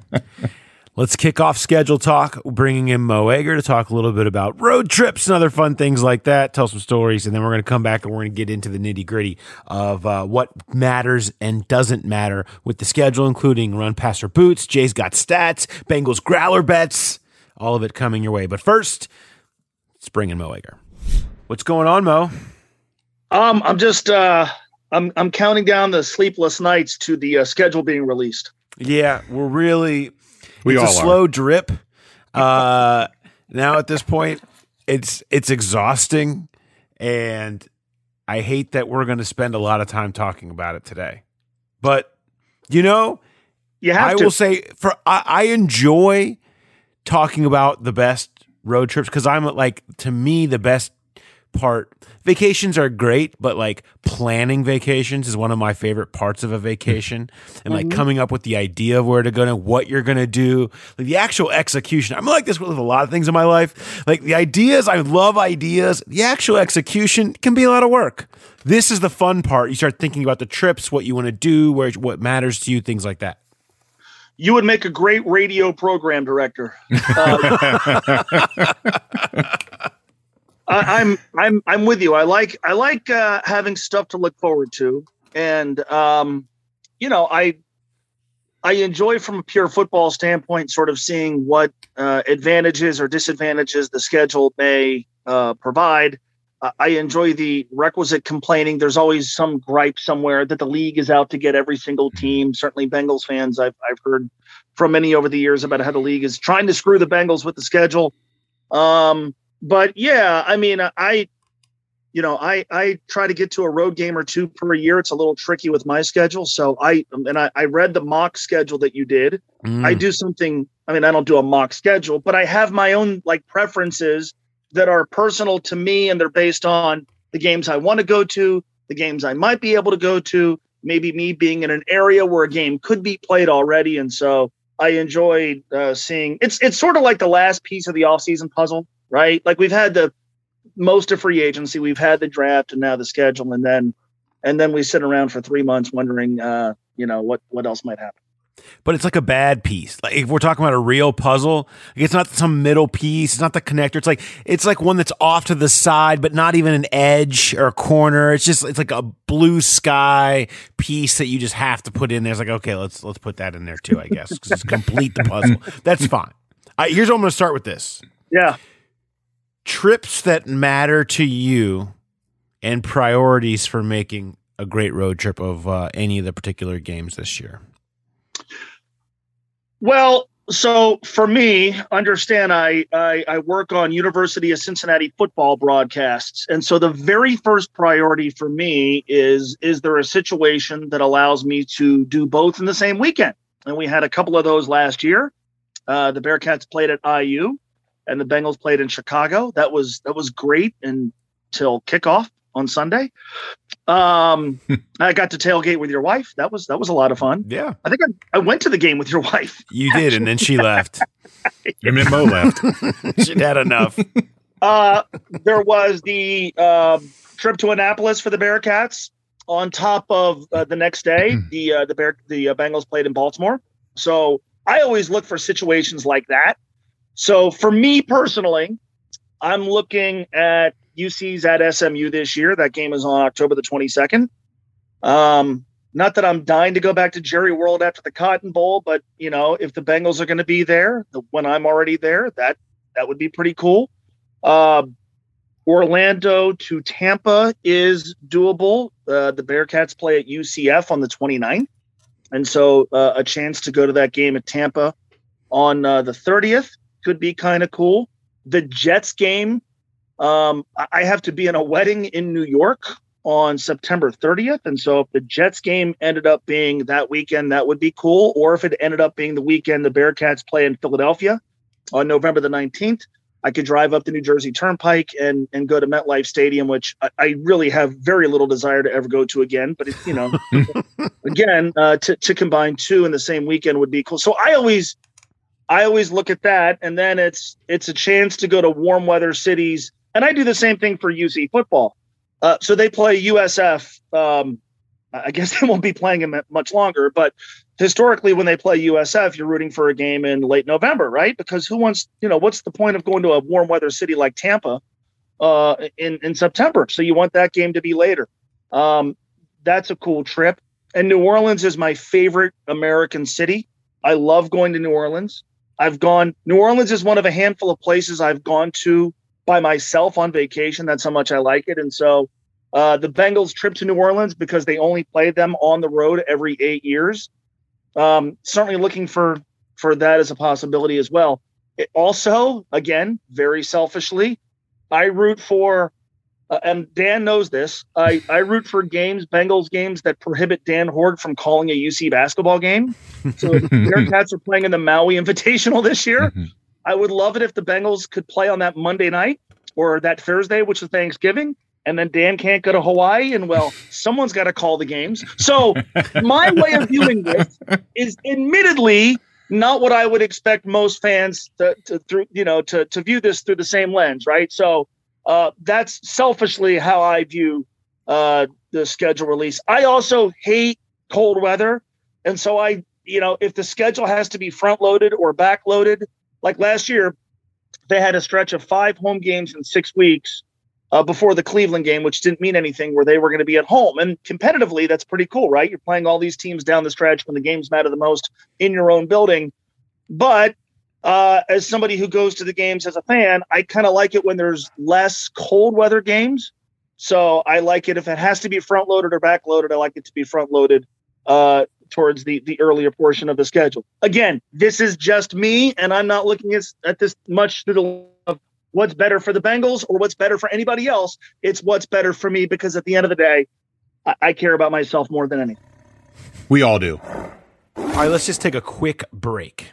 E: Let's kick off schedule talk, bringing in Mo Egger to talk a little bit about road trips and other fun things like that, tell some stories, and then we're going to come back and we're going to get into the nitty-gritty of uh, what matters and doesn't matter with the schedule, including run, pass, or boots. Jay's got stats, Bengals growler bets, all of it coming your way. But first, let's bring in Mo Egger. What's going on, Mo?
M: Um, I'm just uh, I'm I'm counting down the sleepless nights to the uh, schedule being released.
E: Yeah, we're really...
F: We
E: it's
F: all
E: a slow
F: are.
E: drip. Uh, now at this point, it's it's exhausting, and I hate that we're going to spend a lot of time talking about it today. But you know,
M: you have
E: I
M: to.
E: will say for I, I enjoy talking about the best road trips because I'm like to me the best part. Vacations are great, but like planning vacations is one of my favorite parts of a vacation, and like
M: Mm-hmm.
E: coming up with the idea of where to go and what you're going to do, like the actual execution. I'm like this with a lot of things in my life. Like the ideas, I love ideas. The actual execution can be a lot of work. This is the fun part. You start thinking about the trips, what you want to do, where what matters to you, things like that.
M: You would make a great radio program director. Uh, I, I'm I'm I'm with you. I like I like uh, having stuff to look forward to, and um, you know, I I enjoy from a pure football standpoint, sort of seeing what uh, advantages or disadvantages the schedule may uh, provide. Uh, I enjoy the requisite complaining. There's always some gripe somewhere that the league is out to get every single team. Certainly, Bengals fans, I've I've heard from many over the years about how the league is trying to screw the Bengals with the schedule. Um, But yeah, I mean, I, you know, I, I try to get to a road game or two per year. It's a little tricky with my schedule. So I, and I, I read the mock schedule that you did.
E: Mm.
M: I do something, I mean, I don't do a mock schedule, but I have my own like preferences that are personal to me. And they're based on the games I want to go to, the games I might be able to go to, maybe me being in an area where a game could be played already. And so I enjoyed uh, seeing it's, it's sort of like the last piece of the offseason puzzle. Right? Like we've had the most of free agency, we've had the draft and now the schedule. And then, and then we sit around for three months wondering, uh, you know, what, what else might happen.
E: But it's like a bad piece. Like if we're talking about a real puzzle, like it's not some middle piece. It's not the connector. It's like, it's like one that's off to the side, but not even an edge or a corner. It's just, it's like a blue sky piece that you just have to put in there. It's like, okay, let's, let's put that in there too, I guess, because it's complete the puzzle. That's fine. Uh, here's what I'm going to start with this.
M: Yeah.
E: Trips that matter to you and priorities for making a great road trip of uh, any of the particular games this year.
M: Well, so for me, understand I, I I work on University of Cincinnati football broadcasts. And so the very first priority for me is, is there a situation that allows me to do both in the same weekend? And we had a couple of those last year. Uh, the Bearcats played at I U and the Bengals played in Chicago. That was that was great until kickoff on Sunday. Um, I got to tailgate with your wife. That was that was a lot of fun.
E: Yeah,
M: I think I, I went to the game with your wife.
E: You did, and then she left.
F: And then Mo left.
E: She'd had enough.
M: Uh, there was the uh, trip to Annapolis for the Bearcats. On top of uh, the next day, the uh, the Bear the uh, Bengals played in Baltimore. So I always look for situations like that. So for me personally, I'm looking at U C's at S M U this year. That game is on October the twenty-second. Um, not that I'm dying to go back to Jerry World after the Cotton Bowl, but you know, if the Bengals are going to be there the, when I'm already there, that that would be pretty cool. Uh, Orlando to Tampa is doable. Uh, the Bearcats play at U C F on the twenty-ninth. And so uh, a chance to go to that game at Tampa on uh, the thirtieth could be kind of cool. The Jets game, um, I have to be in a wedding in New York on September thirtieth. And so if the Jets game ended up being that weekend, that would be cool. Or if it ended up being the weekend the Bearcats play in Philadelphia on November the nineteenth, I could drive up the New Jersey Turnpike and and go to MetLife Stadium, which I, I really have very little desire to ever go to again. But, it, you know, again, uh, to, to combine two in the same weekend would be cool. So I always I always look at that. And then it's it's a chance to go to warm weather cities. And I do the same thing for U C football. Uh, so they play U S F. Um, I guess they won't be playing them much longer, but historically when they play U S F, you're rooting for a game in late November, right? Because who wants, you know, what's the point of going to a warm weather city like Tampa uh, in, in September? So you want that game to be later. Um, that's a cool trip. And New Orleans is my favorite American city. I love going to New Orleans. I've gone, New Orleans is one of a handful of places I've gone to by myself on vacation. That's how much I like it. And so Uh, the Bengals trip to New Orleans, because they only play them on the road every eight years. Um, certainly looking for, for that as a possibility as well. It also, again, very selfishly, I root for, uh, and Dan knows this, I, I root for games, Bengals games that prohibit Dan Horde from calling a U C basketball game. So if the Bearcats are playing in the Maui Invitational this year, I would love it if the Bengals could play on that Monday night or that Thursday, which is Thanksgiving. And then Dan can't go to Hawaii, and well, someone's got to call the games. So my way of viewing this is admittedly not what I would expect most fans to, to through, you know, to, to view this through the same lens, right? So uh, that's selfishly how I view uh, the schedule release. I also hate cold weather, and so I, you know, if the schedule has to be front loaded or back loaded, like last year, they had a stretch of five home games in six weeks. Uh, before the Cleveland game, which didn't mean anything, where they were going to be at home. And competitively, that's pretty cool, right? You're playing all these teams down the stretch when the games matter the most in your own building. But uh, as somebody who goes to the games as a fan, I kind of like it when there's less cold weather games. So I like it if it has to be front loaded or back loaded. I like it to be front loaded uh, towards the, the earlier portion of the schedule. Again, this is just me, and I'm not looking at, at this much through the of what's better for the Bengals or what's better for anybody else. It's what's better for me, because at the end of the day, I, I care about myself more than anything.
F: We all do.
E: All right, let's just take a quick break.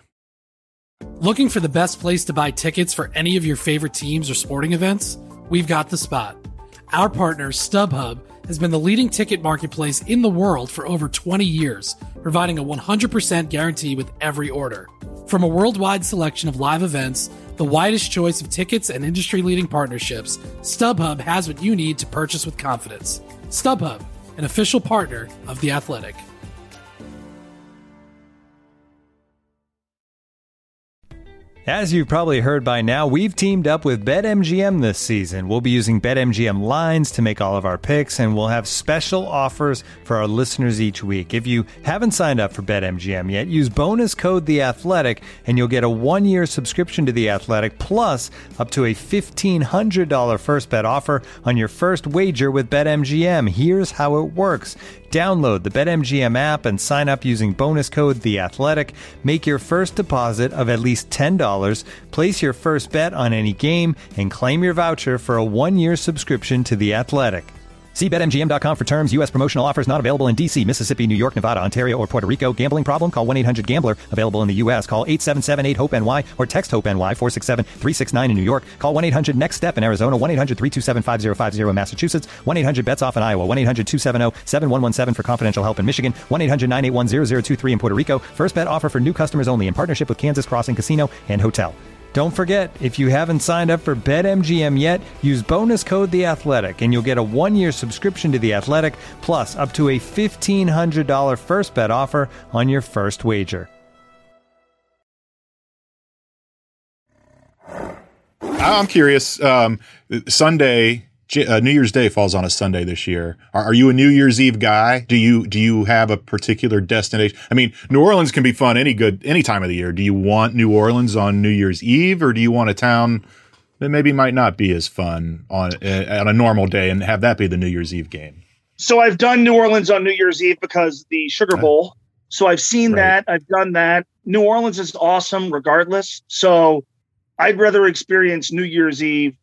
N: Looking for the best place to buy tickets for any of your favorite teams or sporting events? We've got the spot. Our partner, StubHub, has been the leading ticket marketplace in the world for over twenty years, providing a one hundred percent guarantee with every order. From a worldwide selection of live events, the widest choice of tickets, and industry-leading partnerships, StubHub has what you need to purchase with confidence. StubHub, an official partner of The Athletic.
L: As you've probably heard by now, we've teamed up with BetMGM this season. We'll be using BetMGM lines to make all of our picks, and we'll have special offers for our listeners each week. If you haven't signed up for BetMGM yet, use bonus code The Athletic, and you'll get a one-year subscription to The Athletic, plus up to a fifteen hundred dollars first bet offer on your first wager with BetMGM. Here's how it works. Download the BetMGM app and sign up using bonus code The Athletic. Make your first deposit of at least ten dollars. Place your first bet on any game and claim your voucher for a one-year subscription to The Athletic. See Bet M G M dot com for terms. U S promotional offers not available in D C, Mississippi, New York, Nevada, Ontario, or Puerto Rico. Gambling problem? Call one eight hundred gambler. Available in the U S. Call eight seven seven eight hope N Y or text HOPE-NY four six seven three six nine in New York. Call one eight hundred next step in Arizona. one eight hundred three two seven five zero five zero in Massachusetts. one eight hundred bets off in Iowa. one eight hundred two seven zero seven one one seven for confidential help in Michigan. one eight hundred nine eight one zero zero two three in Puerto Rico. First bet offer for new customers only in partnership with Kansas Crossing Casino and Hotel. Don't forget, if you haven't signed up for BetMGM yet, use bonus code The Athletic, and you'll get a one-year subscription to The Athletic, plus up to a fifteen hundred dollars first bet offer on your first wager.
F: I'm curious. Um, Sunday, uh, New Year's Day falls on a Sunday this year. Are, are you a New Year's Eve guy? Do you do you have a particular destination? I mean, New Orleans can be fun any good any time of the year. Do you want New Orleans on New Year's Eve, or do you want a town that maybe might not be as fun on uh, on a normal day and have that be the New Year's Eve game?
M: So I've done New Orleans on New Year's Eve because the Sugar Bowl. So I've seen right. that. I've done that. New Orleans is awesome regardless. So I'd rather experience New Year's Eve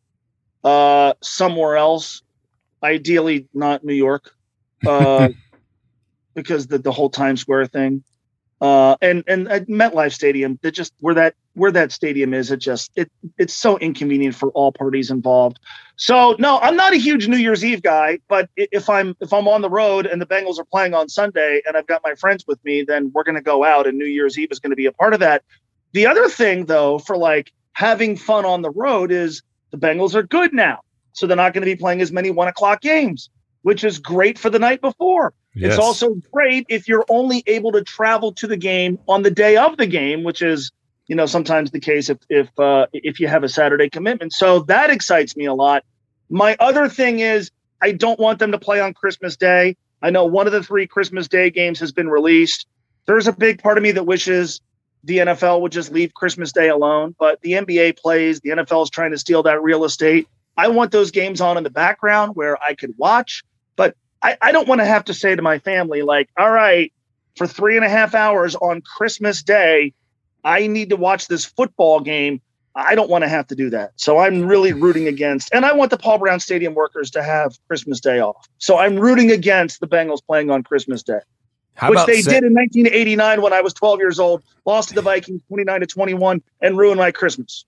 M: uh, somewhere else, ideally not New York, uh, because the, the whole Times Square thing, uh, and and at MetLife Stadium, that just where that where that stadium is, it just it it's so inconvenient for all parties involved. So no, I'm not a huge New Year's Eve guy, but if I'm if I'm on the road and the Bengals are playing on Sunday and I've got my friends with me, then we're going to go out, and New Year's Eve is going to be a part of that. The other thing, though, for like having fun on the road is the Bengals are good now. So they're not going to be playing as many one o'clock games, which is great for the night before. Yes. It's also great if you're only able to travel to the game on the day of the game, which is, you know, sometimes the case if, if, uh, if you have a Saturday commitment. So that excites me a lot. My other thing is I don't want them to play on Christmas Day. I know one of the three Christmas Day games has been released. There's a big part of me that wishes the N F L would just leave Christmas Day alone, but the N B A plays, the N F L is trying to steal that real estate. I want those games on in the background where I could watch, but I, I don't want to have to say to my family, like, all right, for three and a half hours on Christmas Day, I need to watch this football game. I don't want to have to do that. So I'm really rooting against, and I want the Paul Brown Stadium workers to have Christmas Day off. So I'm rooting against the Bengals playing on Christmas Day. How Which they say- did in nineteen eighty-nine when I was twelve years old, lost to the Vikings twenty-nine to twenty-one, and ruined my Christmas.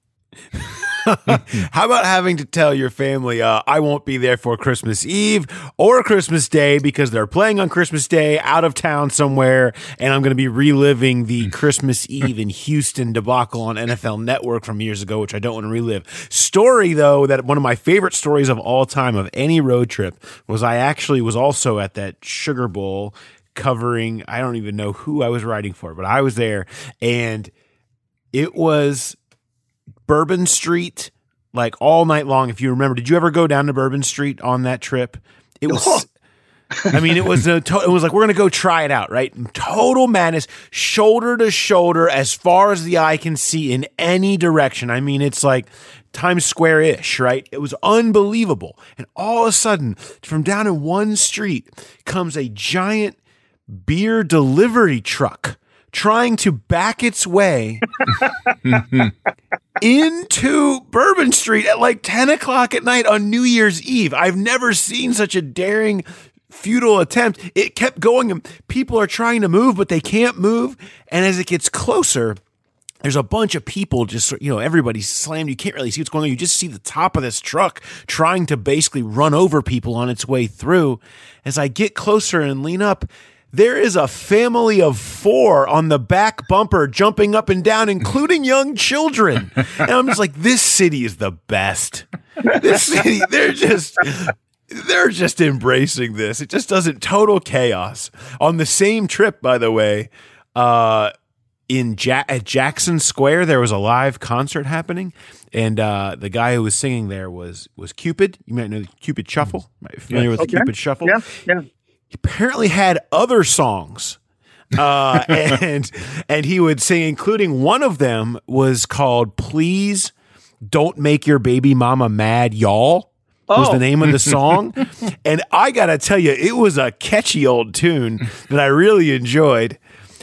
E: How about having to tell your family, uh, I won't be there for Christmas Eve or Christmas Day because they're playing on Christmas Day out of town somewhere, and I'm going to be reliving the Christmas Eve in Houston debacle on N F L Network from years ago, which I don't want to relive. Story, though, that one of my favorite stories of all time of any road trip was I actually was also at that Sugar Bowl covering, I don't even know who I was writing for, but I was there, and it was Bourbon Street, like all night long. If you remember, did you ever go down to Bourbon Street on that trip? It was, I mean, it was a, to, it was like, we're going to go try it out, right? Total madness, shoulder to shoulder, as far as the eye can see in any direction. I mean, it's like Times Square-ish, right? It was unbelievable. And all of a sudden, from down in one street comes a giant beer delivery truck trying to back its way into Bourbon Street at like ten o'clock at night on New Year's Eve. I've never seen such a daring, futile attempt. It kept going, and people are trying to move, but they can't move. And as it gets closer, there's a bunch of people just, you know, everybody's slammed. You can't really see what's going on. You just see the top of this truck trying to basically run over people on its way through. As I get closer and lean up, there is a family of four on the back bumper jumping up and down, including young children. And I'm just like, this city is the best. This city, they're just, they're just embracing this. It just doesn't total chaos. On the same trip, by the way, uh, in ja- at Jackson Square, there was a live concert happening. And uh, the guy who was singing there was, was Cupid. You might know the Cupid Shuffle. Are you familiar
M: yes.
E: with
M: okay.
E: the Cupid Shuffle?
M: Yeah, yeah.
E: He apparently had other songs, uh, and and he would sing, including one of them was called "Please Don't Make Your Baby Mama Mad, Y'all." Was
M: oh.
E: the name of the song, and I gotta tell you, it was a catchy old tune that I really enjoyed.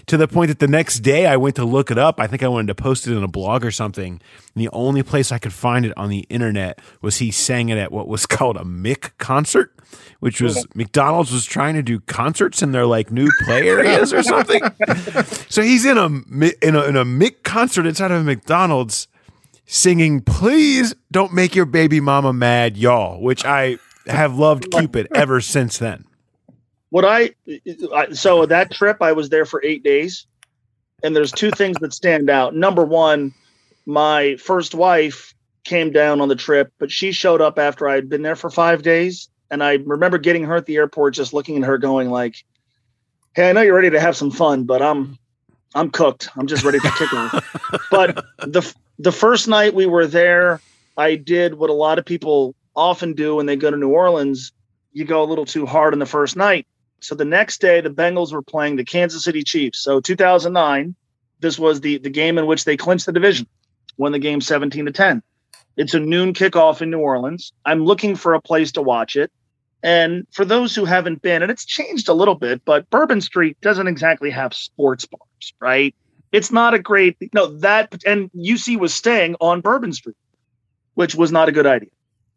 E: to the point that the next day I went to look it up. I think I wanted to post it in a blog or something. And the only place I could find it on the internet was he sang it at what was called a Mick concert, which was McDonald's was trying to do concerts in their like new play areas or something. So he's in a, in a, in a Mick concert inside of a McDonald's singing, "Please don't make your baby mama mad, y'all," which I have loved Cupid ever since then.
M: What I, I so that trip I was there for eight days, and there's two things that stand out. Number one, my first wife came down on the trip, but she showed up after I'd been there for five days, and I remember getting her at the airport, just looking at her, going like, "Hey, I know you're ready to have some fun, but I'm I'm cooked. I'm just ready to kick off." But the the first night we were there, I did what a lot of people often do when they go to New Orleans. You go a little too hard on the first night. So the next day, the Bengals were playing the Kansas City Chiefs. So two thousand nine, this was the, the game in which they clinched the division, won the game seventeen to ten. It's a noon kickoff in New Orleans. I'm looking for a place to watch it. And for those who haven't been, and it's changed a little bit, but Bourbon Street doesn't exactly have sports bars, right? It's not a great, no, that, and U C was staying on Bourbon Street, which was not a good idea.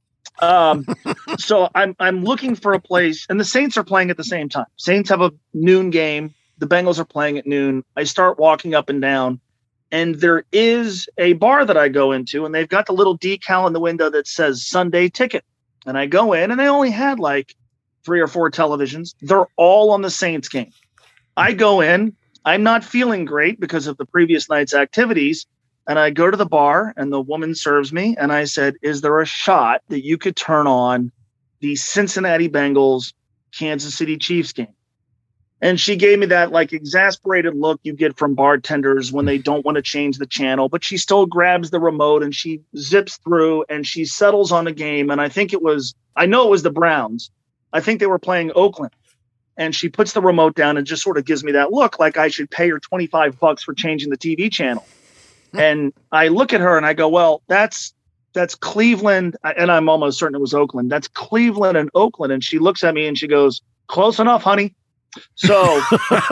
M: Um, so I'm I'm looking for a place, and the Saints are playing at the same time. Saints have a noon game. The Bengals are playing at noon. I start walking up and down, and there is a bar that I go into, and they've got the little decal in the window that says Sunday Ticket. And I go in, and they only had like three or four televisions. They're all on the Saints game. I go in. I'm not feeling great because of the previous night's activities. And I go to the bar, and the woman serves me. And I said, "Is there a shot that you could turn on the Cincinnati Bengals Kansas City Chiefs game?" And she gave me that like exasperated look you get from bartenders when they don't want to change the channel, but she still grabs the remote and she zips through and she settles on a game. And I think it was, I know it was the Browns. I think they were playing Oakland. And she puts the remote down and just sort of gives me that look like I should pay her twenty-five bucks for changing the T V channel. And I look at her and I go, "Well, that's that's Cleveland." And I'm almost certain it was Oakland. "That's Cleveland and Oakland." And she looks at me and she goes, "Close enough, honey." So,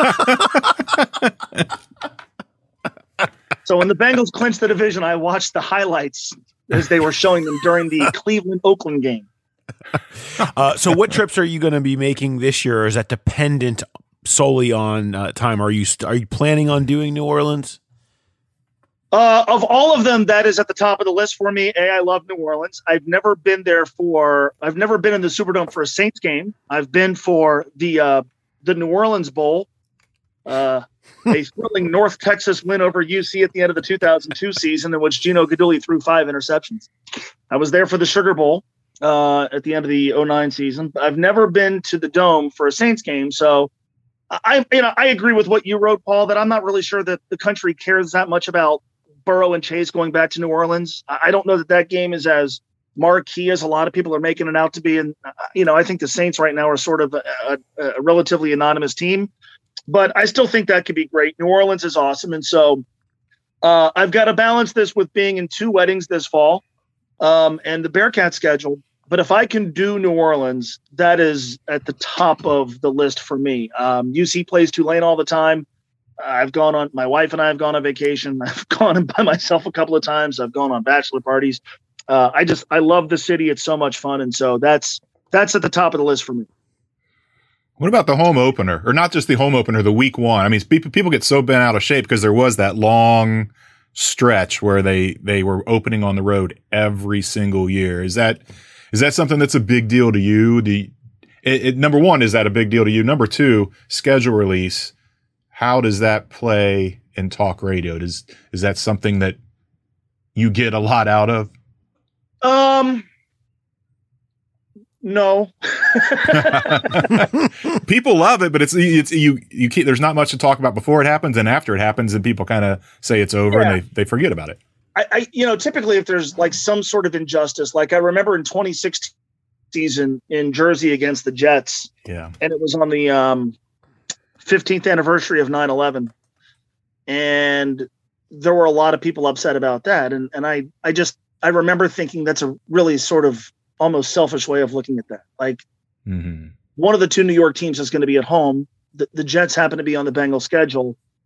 M: so when the Bengals clinched the division, I watched the highlights as they were showing them during the Cleveland-Oakland game.
E: Uh, so what trips are you going to be making this year, or is that dependent solely on uh, time? Are you are you planning on doing New Orleans?
M: Uh, of all of them, that is at the top of the list for me. A, I love New Orleans. I've never been there for, I've never been in the Superdome for a Saints game. I've been for the uh, the New Orleans Bowl, uh, a thrilling North Texas win over U C at the end of the two thousand two season, in which Gino Guidugli threw five interceptions. I was there for the Sugar Bowl uh, at the end of the oh nine season. I've never been to the Dome for a Saints game, so I, you know, I agree with what you wrote, Paul, that I'm not really sure that the country cares that much about Burrow and Chase going back to New Orleans. I don't know that that game is as marquee as a lot of people are making it out to be. And, uh, you know, I think the Saints right now are sort of a, a, a relatively anonymous team, but I still think that could be great. New Orleans is awesome. And so uh, I've got to balance this with being in two weddings this fall um, and the Bearcat schedule. But if I can do New Orleans, that is at the top of the list for me. Um, U C plays Tulane all the time. I've gone on, my wife and I have gone on vacation. I've gone by myself a couple of times. I've gone on bachelor parties. Uh, I just, I love the city. It's so much fun. And so that's, that's at the top of the list for me.
F: What about the home opener, or not just the home opener, the week one? I mean, people, people get so bent out of shape because there was that long stretch where they, they were opening on the road every single year. Is that, is that something that's a big deal to you? Do you, it, it, number one, is that a big deal to you? Number two, schedule release. How does that play in talk radio? Does, is that something that you get a lot out of?
M: Um, no.
F: People love it, but it's, it's, you, you can't, there's not much to talk about before it happens and after it happens, and people kind of say it's over yeah. and they, they forget about it.
M: I, I, you know, typically if there's like some sort of injustice, like I remember in twenty sixteen season in Jersey against the Jets.
F: Yeah.
M: And it was on the, um, fifteenth anniversary of nine eleven. And there were a lot of people upset about that. And, and I, I just, I remember thinking that's a really sort of almost selfish way of looking at that. Like
F: mm-hmm.
M: one of the two New York teams is going to be at home. The, the Jets happen to be on the Bengals schedule.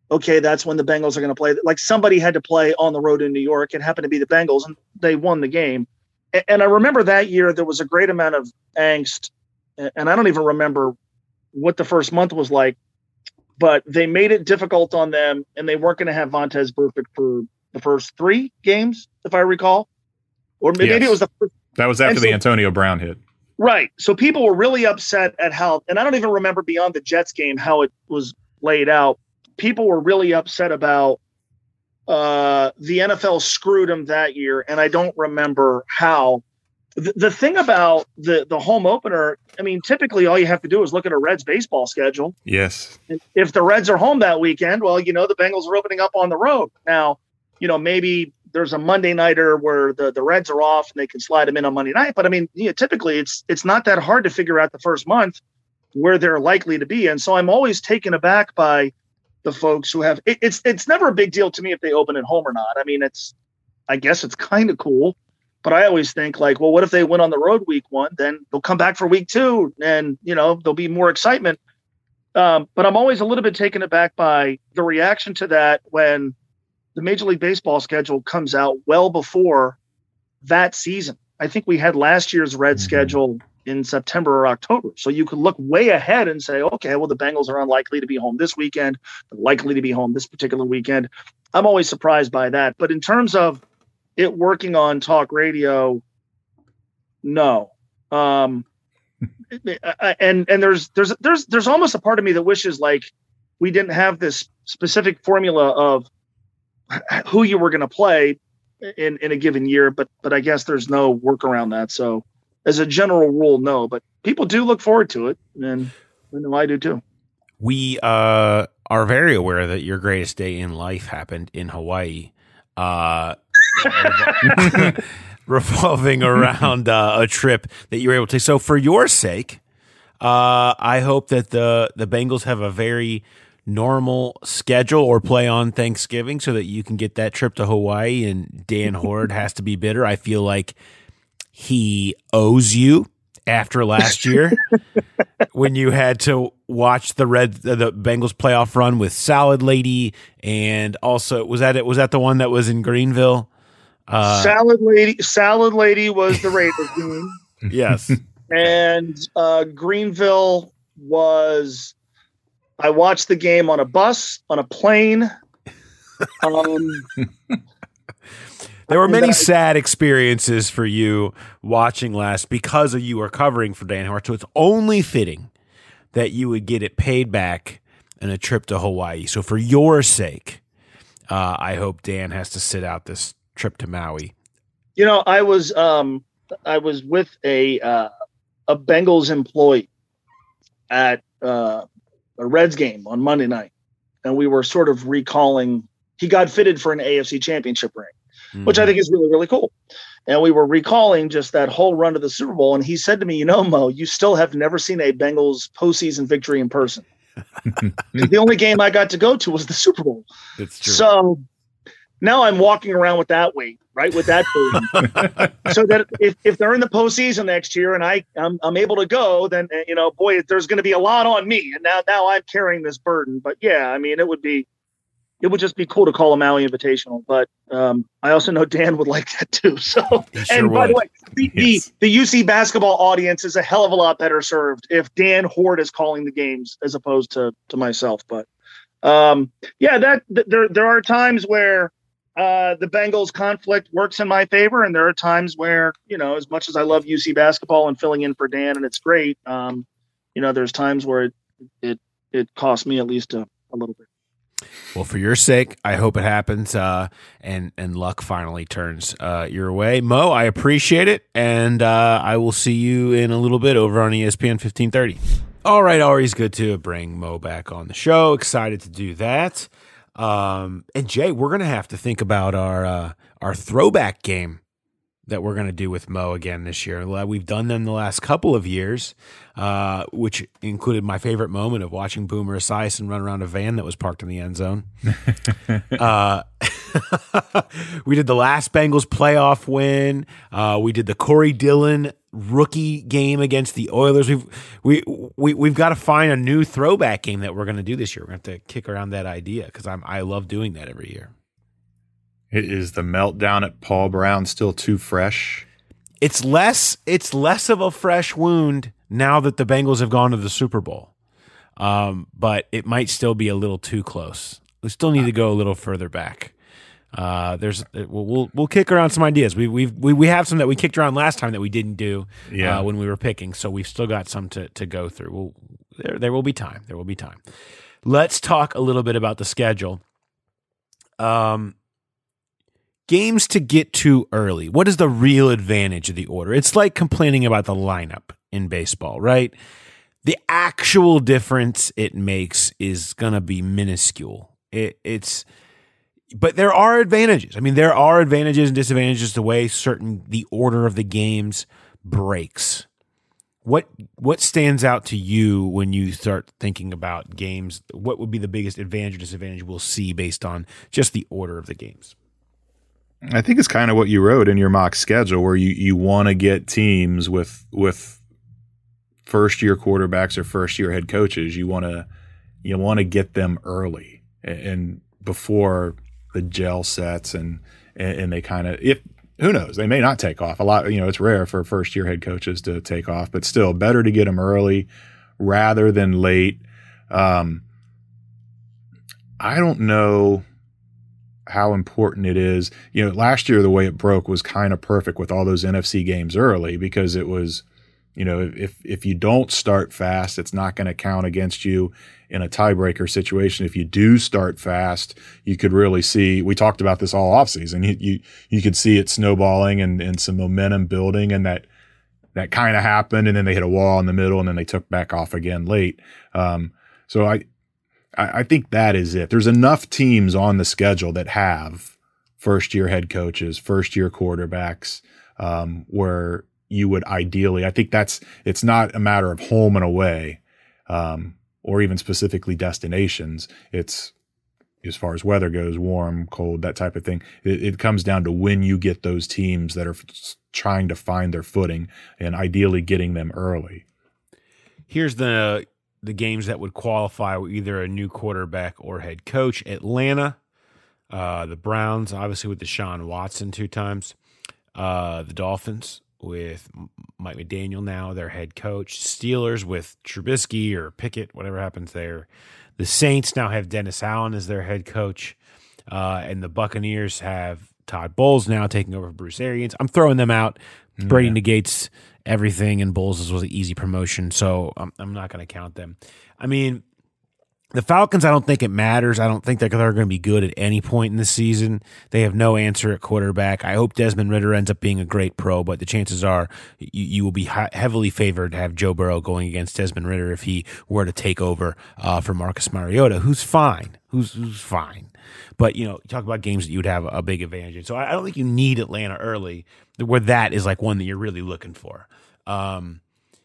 M: okay, that's when the Bengals are going to play. Like somebody had to play on the road in New York. It happened to be the Bengals, and they won the game. And I remember that year there was a great amount of angst, and I don't even remember what the first month was like, but they made it difficult on them, and they weren't going to have Vontaze Burfict for the first three games, if I recall. Or maybe
F: Yes.
M: it was the first.
F: That was after
M: And
F: the
M: so-
F: Antonio Brown hit.
M: Right. So people were really upset at how, and I don't even remember beyond the Jets game how it was laid out. People were really upset about uh, the N F L screwed them that year, and I don't remember how. The, the thing about the, the home opener, I mean, typically all you have to do is look at a Reds baseball schedule.
F: Yes.
M: If the Reds are home that weekend, well, you know, the Bengals are opening up on the road. Now, you know, maybe there's a Monday nighter where the, the Reds are off and they can slide them in on Monday night. But I mean, you know, typically it's it's not that hard to figure out the first month where they're likely to be. And so I'm always taken aback by the folks who have it, it's it's never a big deal to me if they open at home or not. I mean, it's I guess it's kind of cool. But I always think like, well, what if they went on the road week one? Then they'll come back for week two and, you know, there'll be more excitement. Um, but I'm always a little bit taken aback by the reaction to that when the Major League Baseball schedule comes out well before that season. I think we had last year's Red mm-hmm. schedule in September or October. So you could look way ahead and say, okay, well, the Bengals are unlikely to be home this weekend, they're likely to be home this particular weekend. I'm always surprised by that. But in terms of it working on talk radio, no. Um, and and there's there's there's there's almost a part of me that wishes like we didn't have this specific formula of who you were going to play in, in a given year, but but I guess there's no work around that. So as a general rule, no. But people do look forward to it, and I know I do too.
E: We uh, are very aware that your greatest day in life happened in Hawaii. Uh, revolving around uh, a trip that you were able to take. So for your sake, uh, I hope that the, the Bengals have a very normal schedule or play on Thanksgiving so that you can get that trip to Hawaii and Dan Horde has to be bitter. I feel like he owes you after last year when you had to watch the red the Bengals playoff run with Salad Lady, and also was that it was that the one that was in Greenville? Uh,
M: Salad Lady, Salad Lady was the Raiders game.
E: Yes,
M: and uh, Greenville was. I watched the game on a bus, on a plane. Um,
E: there were many I, sad experiences for you watching last because of you were covering for Dan Hart. So it's only fitting that you would get it paid back in a trip to Hawaii. So for your sake, uh, I hope Dan has to sit out this trip to Maui.
M: You know, I was um, I was with a uh, a Bengals employee at uh, a Reds game on Monday night, and we were sort of recalling. He got fitted for an A F C Championship ring, mm-hmm. which I think is really, really cool. And we were recalling just that whole run to the Super Bowl. And he said to me, you know, Mo, you still have never seen a Bengals postseason victory in person. The only game I got to go to was the Super Bowl.
E: It's true.
M: So now I'm walking around with that weight, right? With that burden. So that if, if they're in the postseason next year and I, I'm, I'm able to go, then, you know, boy, there's going to be a lot on me. And now, now I'm carrying this burden. But yeah, I mean, it would be, it would just be cool to call a Maui Invitational, but um, I also know Dan would like that too. So,
E: sure
M: and by
E: would.
M: the way, the, yes. the, the U C basketball audience is a hell of a lot better served if Dan Horde is calling the games as opposed to to myself. But um, yeah, that th- there there are times where uh, the Bengals conflict works in my favor, and there are times where, you know, as much as I love U C basketball and filling in for Dan, and it's great, um, you know, there's times where it it it costs me at least a, a little bit.
E: Well, for your sake, I hope it happens, uh, and and luck finally turns uh, your way. Mo, I appreciate it, and uh, I will see you in a little bit over on E S P N fifteen thirty. All right, always good to bring Mo back on the show. Excited to do that. Um, and Jay, we're gonna have to think about our uh, our throwback game that we're gonna do with Mo again this year. We've done them the last couple of years, uh, which included my favorite moment of watching Boomer Esiason run around a van that was parked in the end zone. uh, we did the last Bengals playoff win. Uh, we did the Corey Dillon rookie game against the Oilers. We've we we we've got to find a new throwback game that we're going to do this year. We're going to have to kick around that idea because I'm I love doing that every year.
F: Is the meltdown at Paul Brown still too fresh?
E: It's less it's less of a fresh wound now that the Bengals have gone to the Super Bowl. Um, but it might still be a little too close. We still need to go a little further back. Uh, there's we'll, we'll we'll kick around some ideas. We we we we have some that we kicked around last time that we didn't do
F: yeah.
E: uh, when we were picking. So we've still got some to to go through. We'll, there there will be time. There will be time. Let's talk a little bit about the schedule. Um, games to get to early. What is the real advantage of the order? It's like complaining about the lineup in baseball, right? The actual difference it makes is gonna be minuscule. It, it's But there are advantages. I mean, there are advantages and disadvantages the way certain the order of the games breaks. What what stands out to you when you start thinking about games? What would be the biggest advantage or disadvantage we'll see based on just the order of the games?
F: I think it's kind of what you wrote in your mock schedule, where you, you want to get teams with with first year quarterbacks or first year head coaches. You want to you want to get them early and before the gel sets and and they kind of, if who knows, they may not take off a lot. You know, it's rare for first year head coaches to take off, but still better to get them early rather than late. Um, I don't know how important it is. You know, last year the way it broke was kind of perfect with all those N F C games early because it was, you know, if if you don't start fast, it's not going to count against you in a tiebreaker situation. If you do start fast, you could really see, we talked about this all offseason, you, you, you could see it snowballing and, and some momentum building, and that, that kind of happened. And then they hit a wall in the middle and then they took back off again late. Um, so I, I, I think that is it. There's enough teams on the schedule that have first year head coaches, first year quarterbacks, um, where you would ideally, I think that's, it's not a matter of home and away. Um, or even specifically destinations. It's, as far as weather goes, warm, cold, that type of thing. It, it comes down to when you get those teams that are f- trying to find their footing and ideally getting them early.
E: Here's the the games that would qualify with either a new quarterback or head coach. Atlanta, uh, the Browns, obviously with Deshaun Watson two times. Uh, the Dolphins with Mike McDaniel now, their head coach. Steelers with Trubisky or Pickett, whatever happens there. The Saints now have Dennis Allen as their head coach. Uh, and the Buccaneers have Todd Bowles now taking over for Bruce Arians. I'm throwing them out. Brady yeah. negates everything, and Bowles was an easy promotion, so I'm, I'm not going to count them. I mean, the Falcons, I don't think it matters. I don't think that they're going to be good at any point in the season. They have no answer at quarterback. I hope Desmond Ridder ends up being a great pro, but the chances are you, you will be hi- heavily favored to have Joe Burrow going against Desmond Ridder if he were to take over uh, for Marcus Mariota, who's fine, who's who's fine. But, you know, talk about games that you would have a big advantage in. So I, I don't think you need Atlanta early, where that is like one that you're really looking for. Um,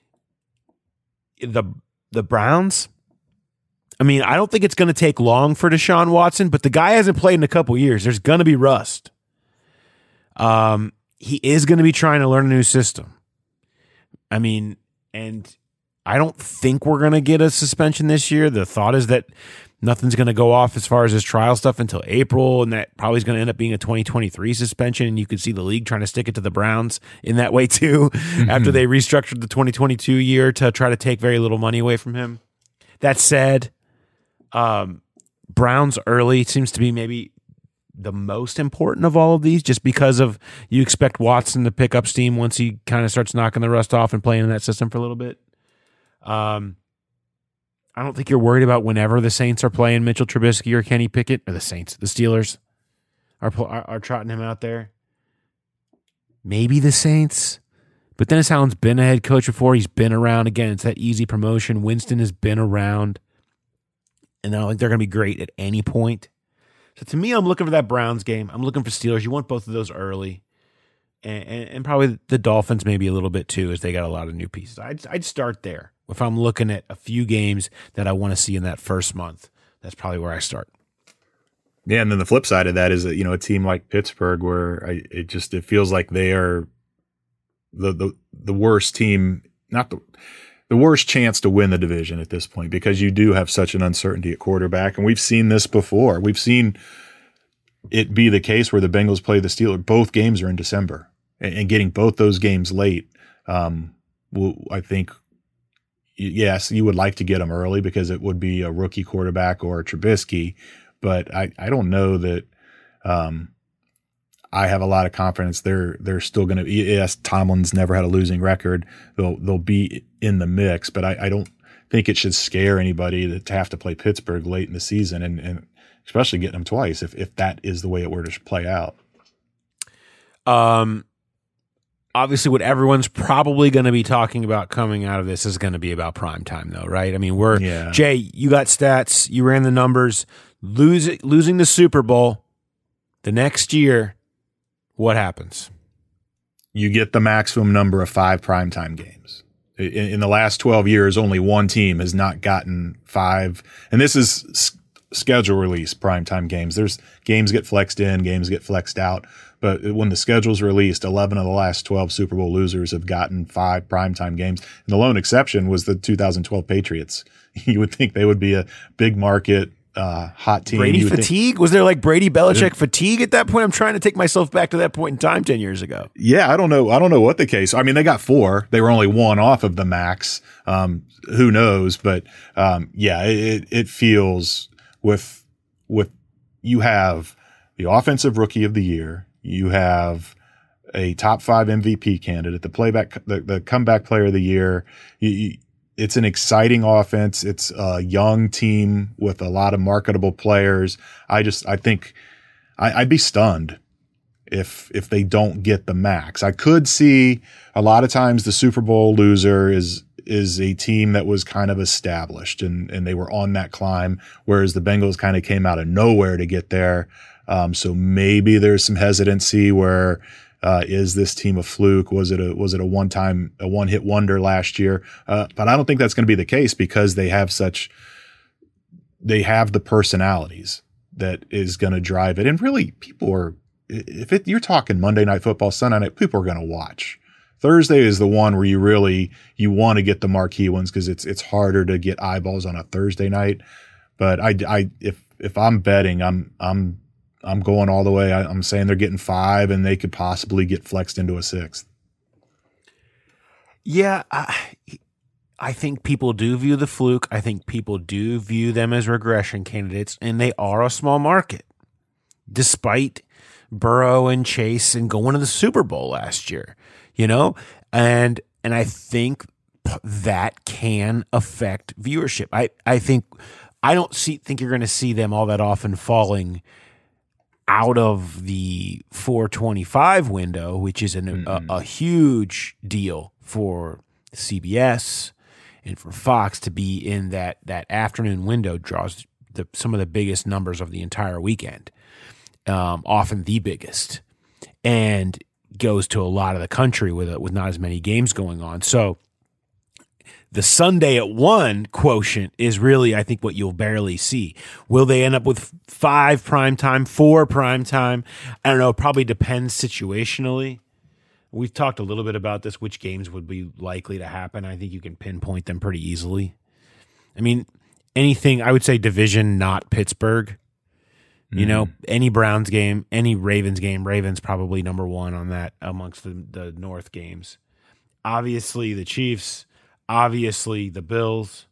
E: the the Browns, I mean, I don't think it's going to take long for Deshaun Watson, but the guy hasn't played in a couple years. There's going to be rust. Um, he is going to be trying to learn a new system. I mean, and I don't think we're going to get a suspension this year. The thought is that nothing's going to go off as far as his trial stuff until April, and that probably is going to end up being a twenty twenty-three suspension, and you could see the league trying to stick it to the Browns in that way too, mm-hmm. after they restructured the twenty twenty-two year to try to take very little money away from him. That said, um, Browns early seems to be maybe the most important of all of these, just because of you expect Watson to pick up steam once he kind of starts knocking the rust off and playing in that system for a little bit. Um, I don't think you're worried about whenever the Saints are playing Mitchell Trubisky or Kenny Pickett, or the Saints, the Steelers are, are, are trotting him out there. Maybe the Saints, but Dennis Allen's been a head coach before. He's been around. Again, it's that easy promotion. Winston has been around, and I don't think they're going to be great at any point. So to me, I'm looking for that Browns game. I'm looking for Steelers. You want both of those early, and, and, and probably the Dolphins maybe a little bit too, as they got a lot of new pieces. I'd, I'd start there. If I'm looking at a few games that I want to see in that first month, that's probably where I start.
F: Yeah, and then the flip side of that is that, you know, a team like Pittsburgh, where I, it just it feels like they are the the the worst team, not the the worst chance to win the division at this point, because you do have such an uncertainty at quarterback, and we've seen this before. We've seen it be the case where the Bengals play the Steelers. Both games are in December, and, and getting both those games late. Um, will, I think, yes, you would like to get them early because it would be a rookie quarterback or a Trubisky, but I, I don't know that. Um, I have a lot of confidence they're they're still going to. Yes, Tomlin's never had a losing record. They'll they'll be in the mix, but I, I don't think it should scare anybody to, to have to play Pittsburgh late in the season, and, and especially getting them twice if if that is the way it were to play out.
E: Um, obviously, what everyone's probably going to be talking about coming out of this is going to be about prime time, though, right? I mean, we're
F: yeah.
E: Jay. You got stats. You ran the numbers. Losing losing the Super Bowl the next year. What happens?
F: You get the maximum number of five primetime games. In, in the last twelve years, only one team has not gotten five. And this is s- schedule release primetime games. There's games get flexed in, games get flexed out. But when the schedule's released, eleven of the last twelve Super Bowl losers have gotten five primetime games. And the lone exception was the two thousand twelve Patriots. You would think they would be a big market, Uh, hot team.
E: Brady fatigue? Think, was there like Brady Belichick yeah. fatigue at that point? I'm trying to take myself back to that point in time ten years ago.
F: Yeah, I don't know. I don't know what the case. I mean, they got four. They were only one off of the max. Um, who knows? But um, yeah, it, it feels with with you have the offensive rookie of the year. You have a top five M V P candidate, the playback, the, the comeback player of the year. You, you, It's an exciting offense. It's a young team with a lot of marketable players. I just, I think I, I'd be stunned if, if they don't get the max. I could see a lot of times the Super Bowl loser is, is a team that was kind of established and, and they were on that climb, whereas the Bengals kind of came out of nowhere to get there. Um, so maybe there's some hesitancy where, Uh, is this team a fluke? Was it a, was it a one time, a one hit wonder last year? Uh, but I don't think that's going to be the case because they have such, they have the personalities that is going to drive it. And really people are, if it, you're talking Monday Night Football, Sunday night, people are going to watch. Thursday is the one where you really, you want to get the marquee ones because it's, it's harder to get eyeballs on a Thursday night. But I, I, if, if I'm betting, I'm, I'm, I'm going all the way. I, I'm saying they're getting five and they could possibly get flexed into a sixth.
E: Yeah. I, I think people do view the fluke. I think people do view them as regression candidates, and they are a small market despite Burrow and Chase and going to the Super Bowl last year, you know? And, and I think that can affect viewership. I, I think, I don't see, think you're going to see them all that often falling out of the four twenty-five window, which is an, a, a huge deal for C B S and for Fox to be in that, that afternoon window, draws the, some of the biggest numbers of the entire weekend, um, often the biggest, and goes to a lot of the country with, with not as many games going on. So the Sunday at one quotient is really, I think, what you'll barely see. Will they end up with five primetime, four primetime? I don't know. It probably depends situationally. We've talked a little bit about this, which games would be likely to happen. I think you can pinpoint them pretty easily. I mean, anything, I would say division, not Pittsburgh. You mm-hmm. know, any Browns game, any Ravens game, Ravens probably number one on that amongst the, the North games. Obviously, the Chiefs. Obviously, the Bills.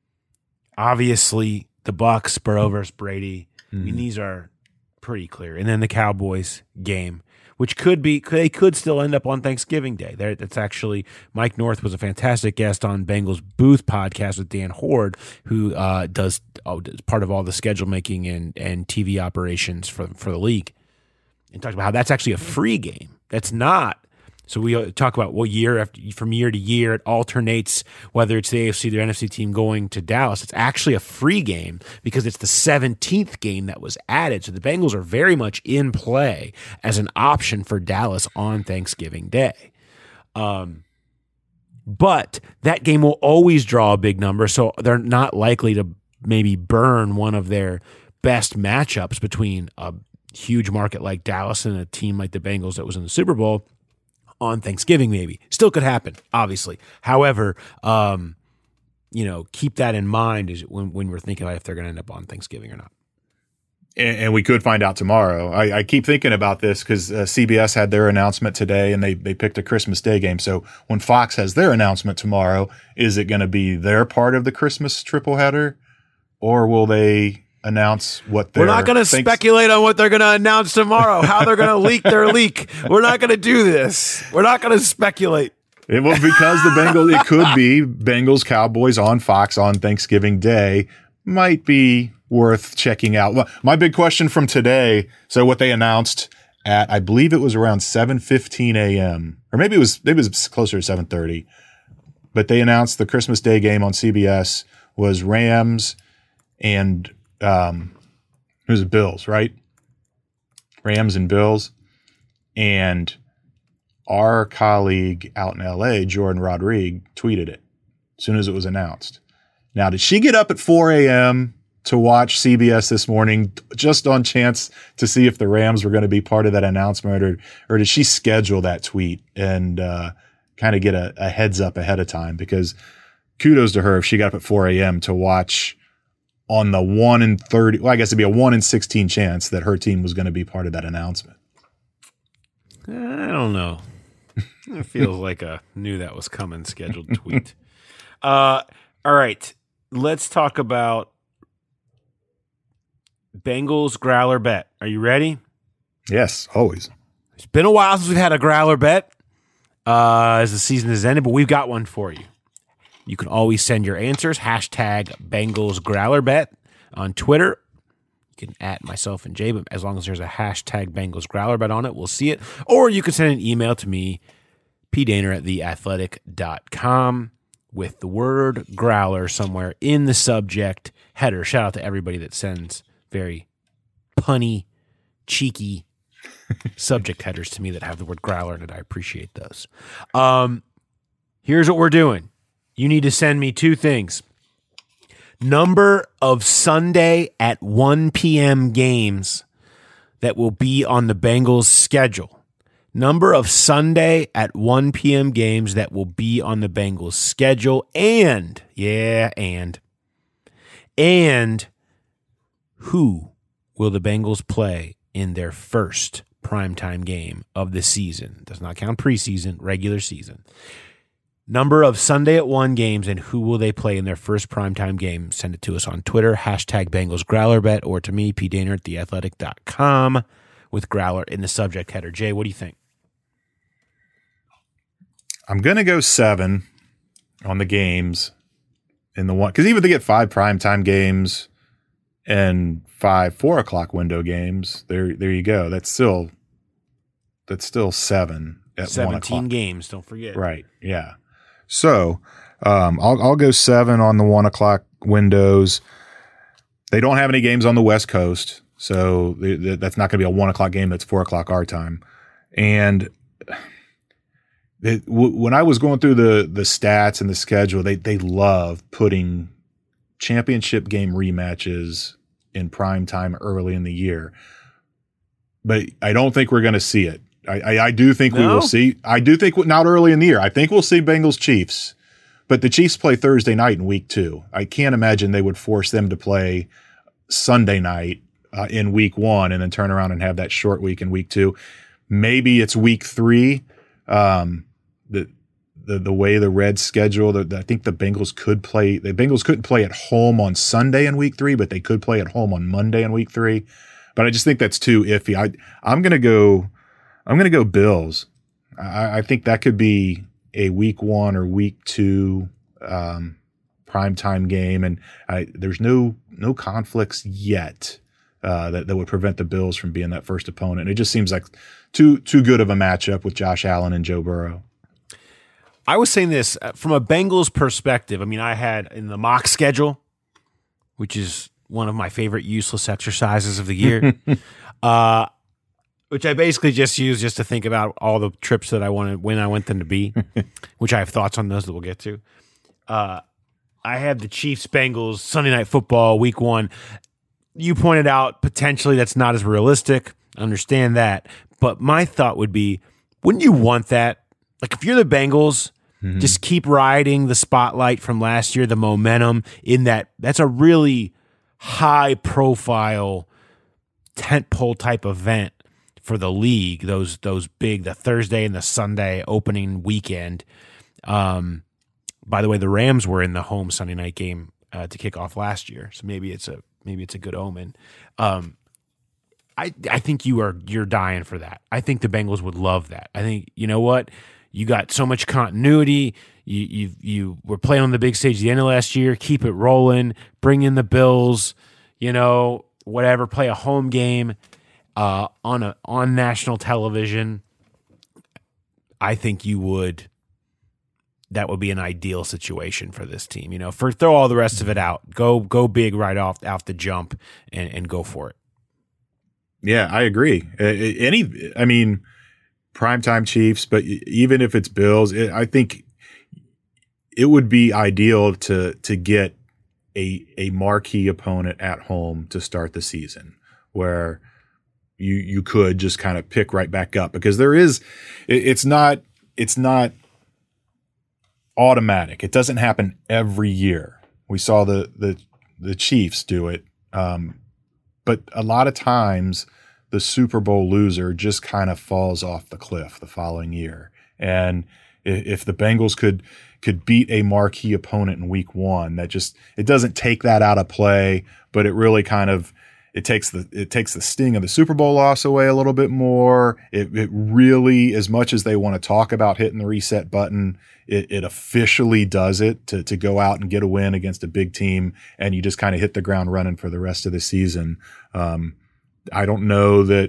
E: Obviously, the Bucks, Burrow versus Brady. Mm-hmm. I mean, these are pretty clear. And then the Cowboys game, which could be, they could still end up on Thanksgiving Day. There, that's actually, Mike North was a fantastic guest on Bengals Booth podcast with Dan Horde, who uh, does, oh, does part of all the schedule making and, and T V operations for, for the league. And talked about how that's actually a free game. That's not. So we talk about what year after from year to year it alternates, whether it's the A F C or the N F C team going to Dallas. It's actually a free game because it's the seventeenth game that was added. So the Bengals are very much in play as an option for Dallas on Thanksgiving Day. Um, but that game will always draw a big number, so they're not likely to maybe burn one of their best matchups between a huge market like Dallas and a team like the Bengals that was in the Super Bowl on Thanksgiving, maybe. Still could happen, obviously. However, um, you know, keep that in mind is when, when we're thinking about if they're going to end up on Thanksgiving or not.
F: And, and we could find out tomorrow. I, I keep thinking about this because uh, C B S had their announcement today, and they they picked a Christmas Day game. So when Fox has their announcement tomorrow, is it going to be their part of the Christmas triple header, or will they announce what they're...
E: We're not going to
F: thinks-
E: speculate on what they're going to announce tomorrow, how they're going to leak their leak. We're not going to do this. We're not going to speculate.
F: It will, because the Bengals, it could be Bengals Cowboys on Fox on Thanksgiving Day, might be worth checking out. Well, my big question from today, so what they announced at, I believe it was around seven fifteen a.m., or maybe it was maybe it was closer to seven thirty, but they announced the Christmas Day game on C B S was Rams and um, it was Bills, right? Rams and Bills. And our colleague out in L A, Jordan Rodrigue, tweeted it as soon as it was announced. Now, did she get up at four a.m. to watch C B S this morning just on chance to see if the Rams were going to be part of that announcement, or or did she schedule that tweet and uh, kind of get a, a heads up ahead of time? Because kudos to her if she got up at four a.m. to watch on the one in thirty, well, I guess it'd be a one in sixteen chance that her team was going to be part of that announcement.
E: I don't know. It feels like a knew that was coming scheduled tweet. Uh, all right. Let's talk about Bengals growler bet. Are you ready?
F: Yes, always.
E: It's been a while since we've had a growler bet uh, as the season has ended, but we've got one for you. You can always send your answers. Hashtag Bengals growler bet on Twitter. You can at myself and Jay, but as long as there's a hashtag Bengals growler bet on it, we'll see it. Or you can send an email to me, pdaner at the athletic dot com, with the word growler somewhere in the subject header. Shout out to everybody that sends very punny, cheeky subject headers to me that have the word growler in it. I appreciate those. Um, here's what we're doing. You need to send me two things. Number of Sunday at one p.m. games that will be on the Bengals schedule. Number of Sunday at one p.m. games that will be on the Bengals schedule. And, yeah, and, and who will the Bengals play in their first primetime game of the season? Does not count preseason, regular season. Number of Sunday at one games and who will they play in their first primetime game? Send it to us on Twitter, hashtag Bengals Growler Bet, or to me, pdaner at the athletic dot com with growler in the subject header. Jay, what do you think?
F: I'm going to go seven on the games in the one, because even if they get five primetime games and five four o'clock window games, there there you go. That's still that's still seven at
E: seventeen
F: one o'clock.
E: Games, don't forget.
F: Right. Yeah. So um, I'll I'll go seven on the one o'clock windows. They don't have any games on the West Coast, so they, they, that's not going to be a one o'clock game. That's four o'clock our time. And it, w- when I was going through the the stats and the schedule, they they love putting championship game rematches in prime time early in the year. But I don't think we're going to see it. I, I, I do think no? we will see. I do think not early in the year. I think we'll see Bengals Chiefs, but the Chiefs play Thursday night in week two. I can't imagine they would force them to play Sunday night uh, in week one and then turn around and have that short week in week two. Maybe it's week three. Um, the the the way the Reds schedule, the, the, I think the Bengals could play. The Bengals couldn't play at home on Sunday in week three, but they could play at home on Monday in week three. But I just think that's too iffy. I I'm gonna go. I'm going to go Bills. I, I think that could be a week one or week two um, primetime game, and I, there's no no conflicts yet uh, that, that would prevent the Bills from being that first opponent. It just seems like too too good of a matchup with Josh Allen and Joe Burrow.
E: I was saying this from a Bengals perspective. I mean, I had in the mock schedule, which is one of my favorite useless exercises of the year. uh Which I basically just use just to think about all the trips that I wanted when I want them to be, which I have thoughts on those that we'll get to. Uh, I have the Chiefs Bengals Sunday Night Football week one. You pointed out potentially that's not as realistic. I understand that. But my thought would be, wouldn't you want that like if you're the Bengals, mm-hmm. just keep riding the spotlight from last year, the momentum in that. That's a really high profile tentpole type event for the league. Those those big the Thursday and the Sunday opening weekend. Um, by the way, the Rams were in the home Sunday night game uh, to kick off last year, so maybe it's a maybe it's a good omen. Um, I I think you are you're dying for that. I think the Bengals would love that. I think you know what, you got so much continuity. You you you were playing on the big stage at the end of last year. Keep it rolling. Bring in the Bills. You know whatever. Play a home game uh, on a on national television. I think you would. That would be an ideal situation for this team. You know, for throw all the rest of it out. Go go big right off off the jump and, and go for it.
F: Yeah, I agree. Any, I mean, primetime Chiefs, but even if it's Bills, it, I think it would be ideal to to get a a marquee opponent at home to start the season, where you you could just kind of pick right back up, because there is, it, it's not it's not. automatic. It doesn't happen every year. We saw the the the Chiefs do it, um, but a lot of times the Super Bowl loser just kind of falls off the cliff the following year. And if the Bengals could could beat a marquee opponent in Week One, that just it doesn't take that out of play, but it really kind of it takes the it takes the sting of the Super Bowl loss away a little bit more. It, it really, as much as they want to talk about hitting the reset button, It, it officially does it to to go out and get a win against a big team, and you just kind of hit the ground running for the rest of the season. Um, I don't know that.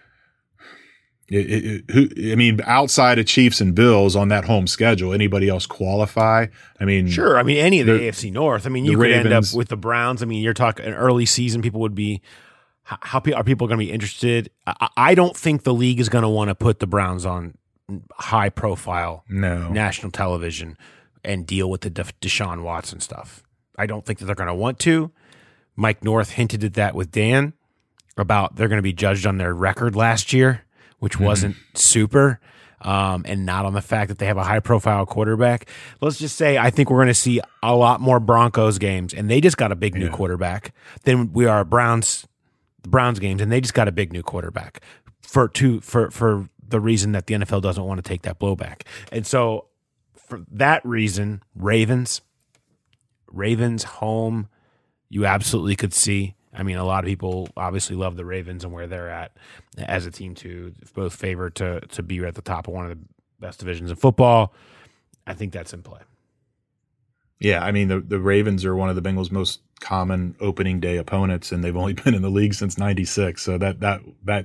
F: It, it, who, I mean, outside of Chiefs and Bills on that home schedule, anybody else qualify? I mean,
E: sure. I mean, any of the, the A F C North. I mean, you could
F: Ravens,
E: end up with the Browns. I mean, you're talking an early season. People would be. How, how are people going to be interested? I, I don't think the league is going to want to put the Browns on high profile
F: no.
E: national television and deal with the De- Deshaun Watson stuff. I don't think that they're going to want to. Mike North hinted at that with Dan about they're going to be judged on their record last year, which mm-hmm. wasn't super, um, and not on the fact that they have a high profile quarterback. Let's just say I think we're going to see a lot more Broncos games, and they just got a big yeah. new quarterback, than we are Browns Browns games, and they just got a big new quarterback for two for for. the reason that the N F L doesn't want to take that blowback. And so for that reason, Ravens, Ravens home, you absolutely could see. I mean, a lot of people obviously love the Ravens and where they're at as a team, too. Both favored to, to be at the top of one of the best divisions in football. I think that's in play.
F: Yeah, I mean, the, the Ravens are one of the Bengals' most common opening day opponents, and they've only been in the league since ninety-six. So that, that, that,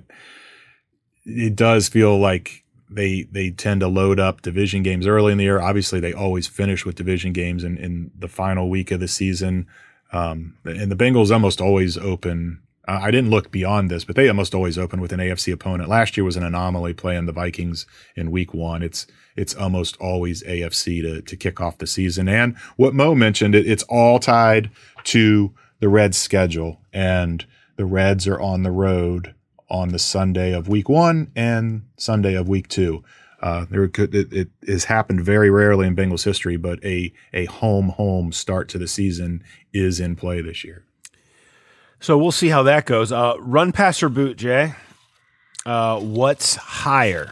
F: it does feel like they they tend to load up division games early in the year. Obviously, they always finish with division games in, in the final week of the season. Um, and the Bengals almost always open. Uh, I didn't look beyond this, but they almost always open with an A F C opponent. Last year was an anomaly playing the Vikings in week one. It's it's almost always A F C to to kick off the season. And what Mo mentioned, it, it's all tied to the Reds' schedule, and the Reds are on the road on the Sunday of week one and Sunday of week two. Uh, there could, it, it has happened very rarely in Bengals history, but a, a home, home start to the season is in play this year.
E: So we'll see how that goes. Uh, run, pass, or boot, Jay. Uh, what's higher?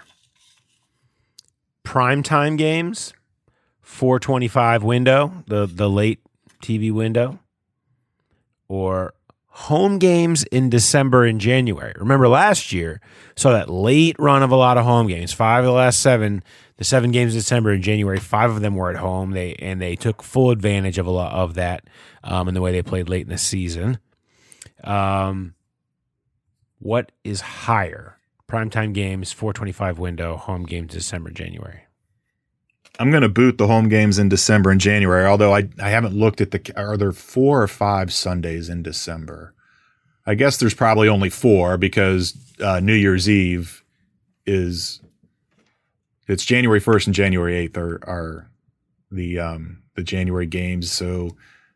E: Primetime games, four twenty-five window, the, the late T V window, or home games in December and January? Remember last year, saw that late run of a lot of home games. Five of the last seven, the seven games in December and January, five of them were at home. They and they took full advantage of a lot of that um, in the way they played late in the season. Um, what is higher? Primetime games, four twenty-five window, home games December, January.
F: I'm going to boot the home games in December and January, although I I haven't looked at the – are there four or five Sundays in December? I guess there's probably only four, because uh, New Year's Eve is – it's January first and January eighth are, are the um, the January games. So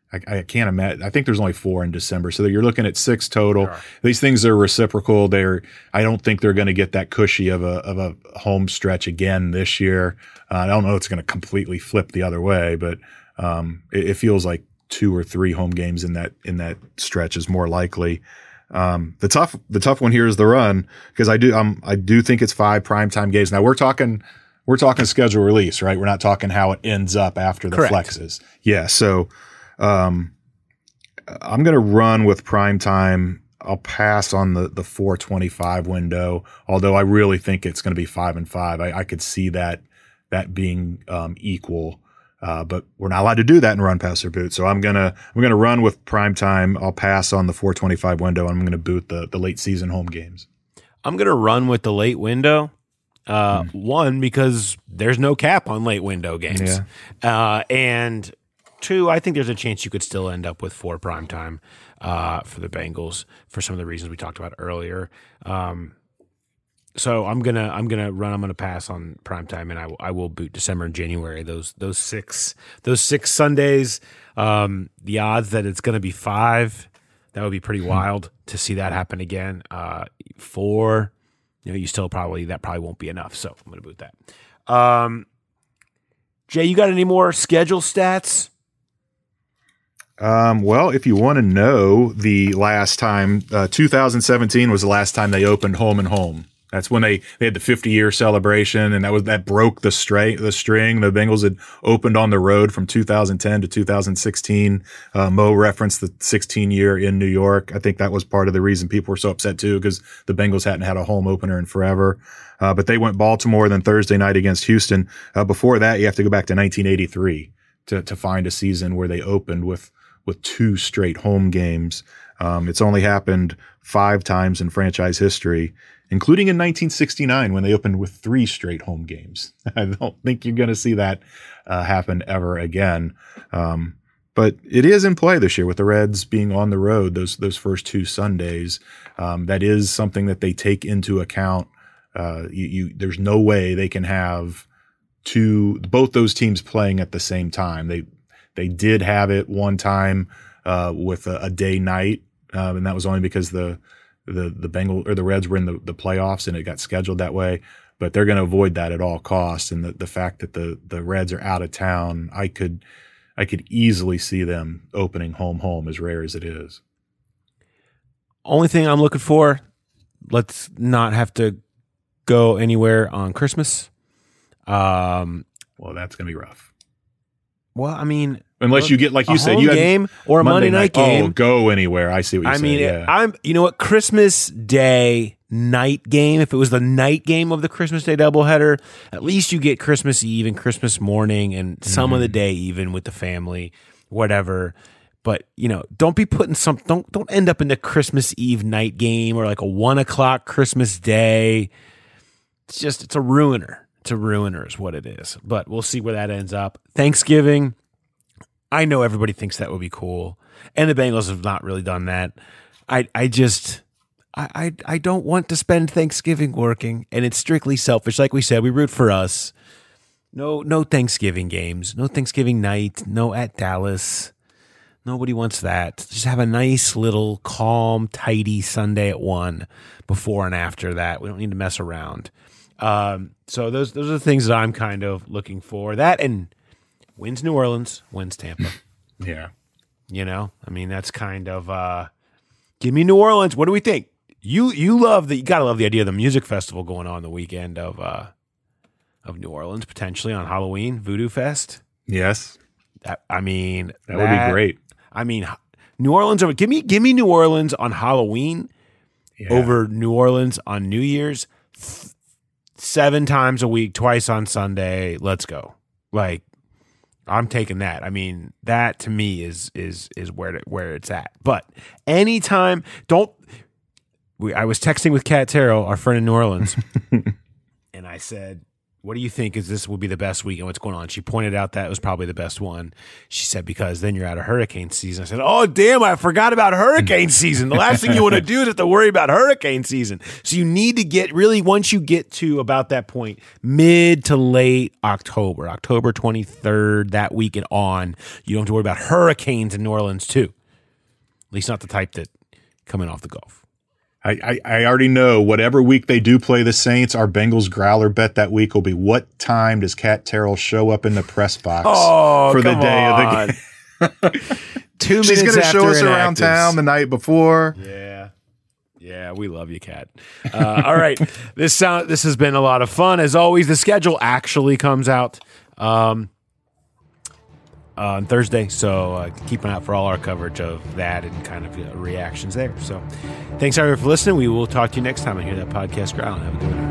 F: I, I can't imagine. I think there's only four in December, so you're looking at six total.
E: Sure.
F: These things are reciprocal. They're. I don't think they're going to get that cushy of a of a home stretch again this year. Uh, I don't know. It's going to completely flip the other way, but um, it, it feels like two or three home games in that in that stretch is more likely. Um, the tough the tough one here is the run, because I do um I do think it's five primetime games. Now we're talking we're talking schedule release, right? We're not talking how it ends up after the
E: Correct.
F: flexes. Yeah, so. Um, I'm going to run with prime time. I'll pass on the, the four twenty-five window, although I really think it's going to be five and five. I, I could see that, that being, um, equal. Uh, but we're not allowed to do that in run, pass, or boot. So I'm going to, I'm going to run with prime time. I'll pass on the four twenty-five window. And I'm going to boot the, the late season home games.
E: I'm going to run with the late window. Uh, mm. One, because there's no cap on late window games. Yeah. Uh, and, Two, I think there's a chance you could still end up with four primetime uh, for the Bengals for some of the reasons we talked about earlier. Um, so I'm gonna I'm gonna run. I'm gonna pass on primetime, and I, w- I will boot December and January. Those those six those six Sundays. Um, the odds that it's gonna be five, that would be pretty wild to see that happen again. Uh, four, you know, you still probably that probably won't be enough. So I'm gonna boot that. Um, Jay, you got any more schedule stats?
F: Um, well, if you want to know the last time, uh, two thousand seventeen was the last time they opened home and home. That's when they, they had the fifty year celebration, and that was, that broke the string, the string. The Bengals had opened on the road from two thousand ten to two thousand sixteen. Uh, Mo referenced the sixteen year in New York. I think that was part of the reason people were so upset too, because the Bengals hadn't had a home opener in forever. Uh, but they went Baltimore, then Thursday night against Houston. Uh, before that, you have to go back to nineteen eighty-three to, to find a season where they opened with, with two straight home games. Um, it's only happened five times in franchise history, including in nineteen sixty-nine when they opened with three straight home games. I don't think you're going to see that uh, happen ever again. Um, but it is in play this year with the Reds being on the road those those first two Sundays. Um, that is something that they take into account. Uh, you, you, there's no way they can have two both those teams playing at the same time. They They did have it one time uh, with a, a day night, um, and that was only because the the the Bengal or the Reds were in the, the playoffs and it got scheduled that way. But they're going to avoid that at all costs. And the, the fact that the the Reds are out of town, I could I could easily see them opening home home, as rare as it is.
E: Only thing I'm looking for, let's not have to go anywhere on Christmas. Um,
F: well, that's going to be rough.
E: Well, I mean,
F: unless
E: look,
F: you get, like you
E: a
F: said,
E: home
F: you had
E: game or a Monday, Monday night, night game.
F: Oh, go anywhere. I see what you're
E: I
F: saying.
E: mean,
F: yeah.
E: I'm, you know what, Christmas Day night game. If it was the night game of the Christmas Day doubleheader, at least you get Christmas Eve and Christmas morning and some mm-hmm. of the day even with the family, whatever. But you know, don't be putting some. Don't don't end up in the Christmas Eve night game or like a one o'clock Christmas Day. It's just it's a ruiner. It's a ruiner is what it is. But we'll see where that ends up. Thanksgiving. I know everybody thinks that would be cool, and the Bengals have not really done that. I I just I I, I don't want to spend Thanksgiving working, and it's strictly selfish. Like we said, we root for us. No no Thanksgiving games. No Thanksgiving night. No at Dallas. Nobody wants that. Just have a nice little calm, tidy Sunday at one before and after that. We don't need to mess around. Um, so those those are the things that I'm kind of looking for. That and wins New Orleans, wins Tampa.
F: Yeah.
E: You know, I mean, that's kind of uh, give me New Orleans. What do we think? You you love the you gotta love the idea of the music festival going on the weekend of uh, of New Orleans, potentially on Halloween, Voodoo Fest.
F: Yes.
E: That I mean
F: that, that would be great.
E: I mean, New Orleans over. Give me, give me New Orleans on Halloween yeah. over New Orleans on New Year's. Th- seven times a week, twice on Sunday. Let's go. Like, I'm taking that. I mean, that to me is is is where to, where it's at. But anytime, don't. We, I was texting with Kat Terrell, our friend in New Orleans, and I said, what do you think is this will be the best week and what's going on? She pointed out that it was probably the best one. She said, because then you're out of hurricane season. I said, oh, damn, I forgot about hurricane season. The last thing you want to do is have to worry about hurricane season. So you need to get really, once you get to about that point, mid to late October, October twenty-third, that week and on, you don't have to worry about hurricanes in New Orleans too. At least not the type that come in off the Gulf.
F: I, I, I already know whatever week they do play the Saints, our Bengals growler bet that week will be what time does Kat Terrell show up in the press box
E: oh,
F: for the day
E: on.
F: of the game.
E: Two
F: She's
E: minutes
F: going to show us
E: after
F: around
E: inactives.
F: town the night before.
E: Yeah. Yeah, we love you, Kat. Uh, all right. This sound this has been a lot of fun. As always, the schedule actually comes out um, on Thursday, so uh, keep an eye out for all our coverage of that and kind of uh, reactions there. So thanks, everyone, for listening. We will talk to you next time on Hear That Podcast Growling. Have a good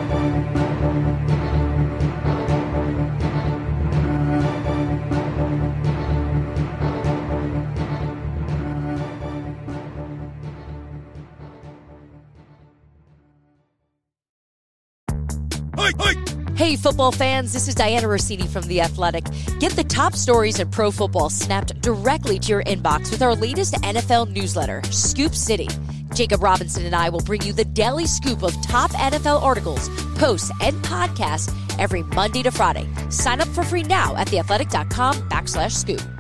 E: one.
O: Hey, hey. Hey, football fans, this is Diana Rossini from The Athletic. Get the top stories in pro football snapped directly to your inbox with our latest N F L newsletter, Scoop City. Jacob Robinson and I will bring you the daily scoop of top N F L articles, posts, and podcasts every Monday to Friday. Sign up for free now at theathletic.com backslash scoop.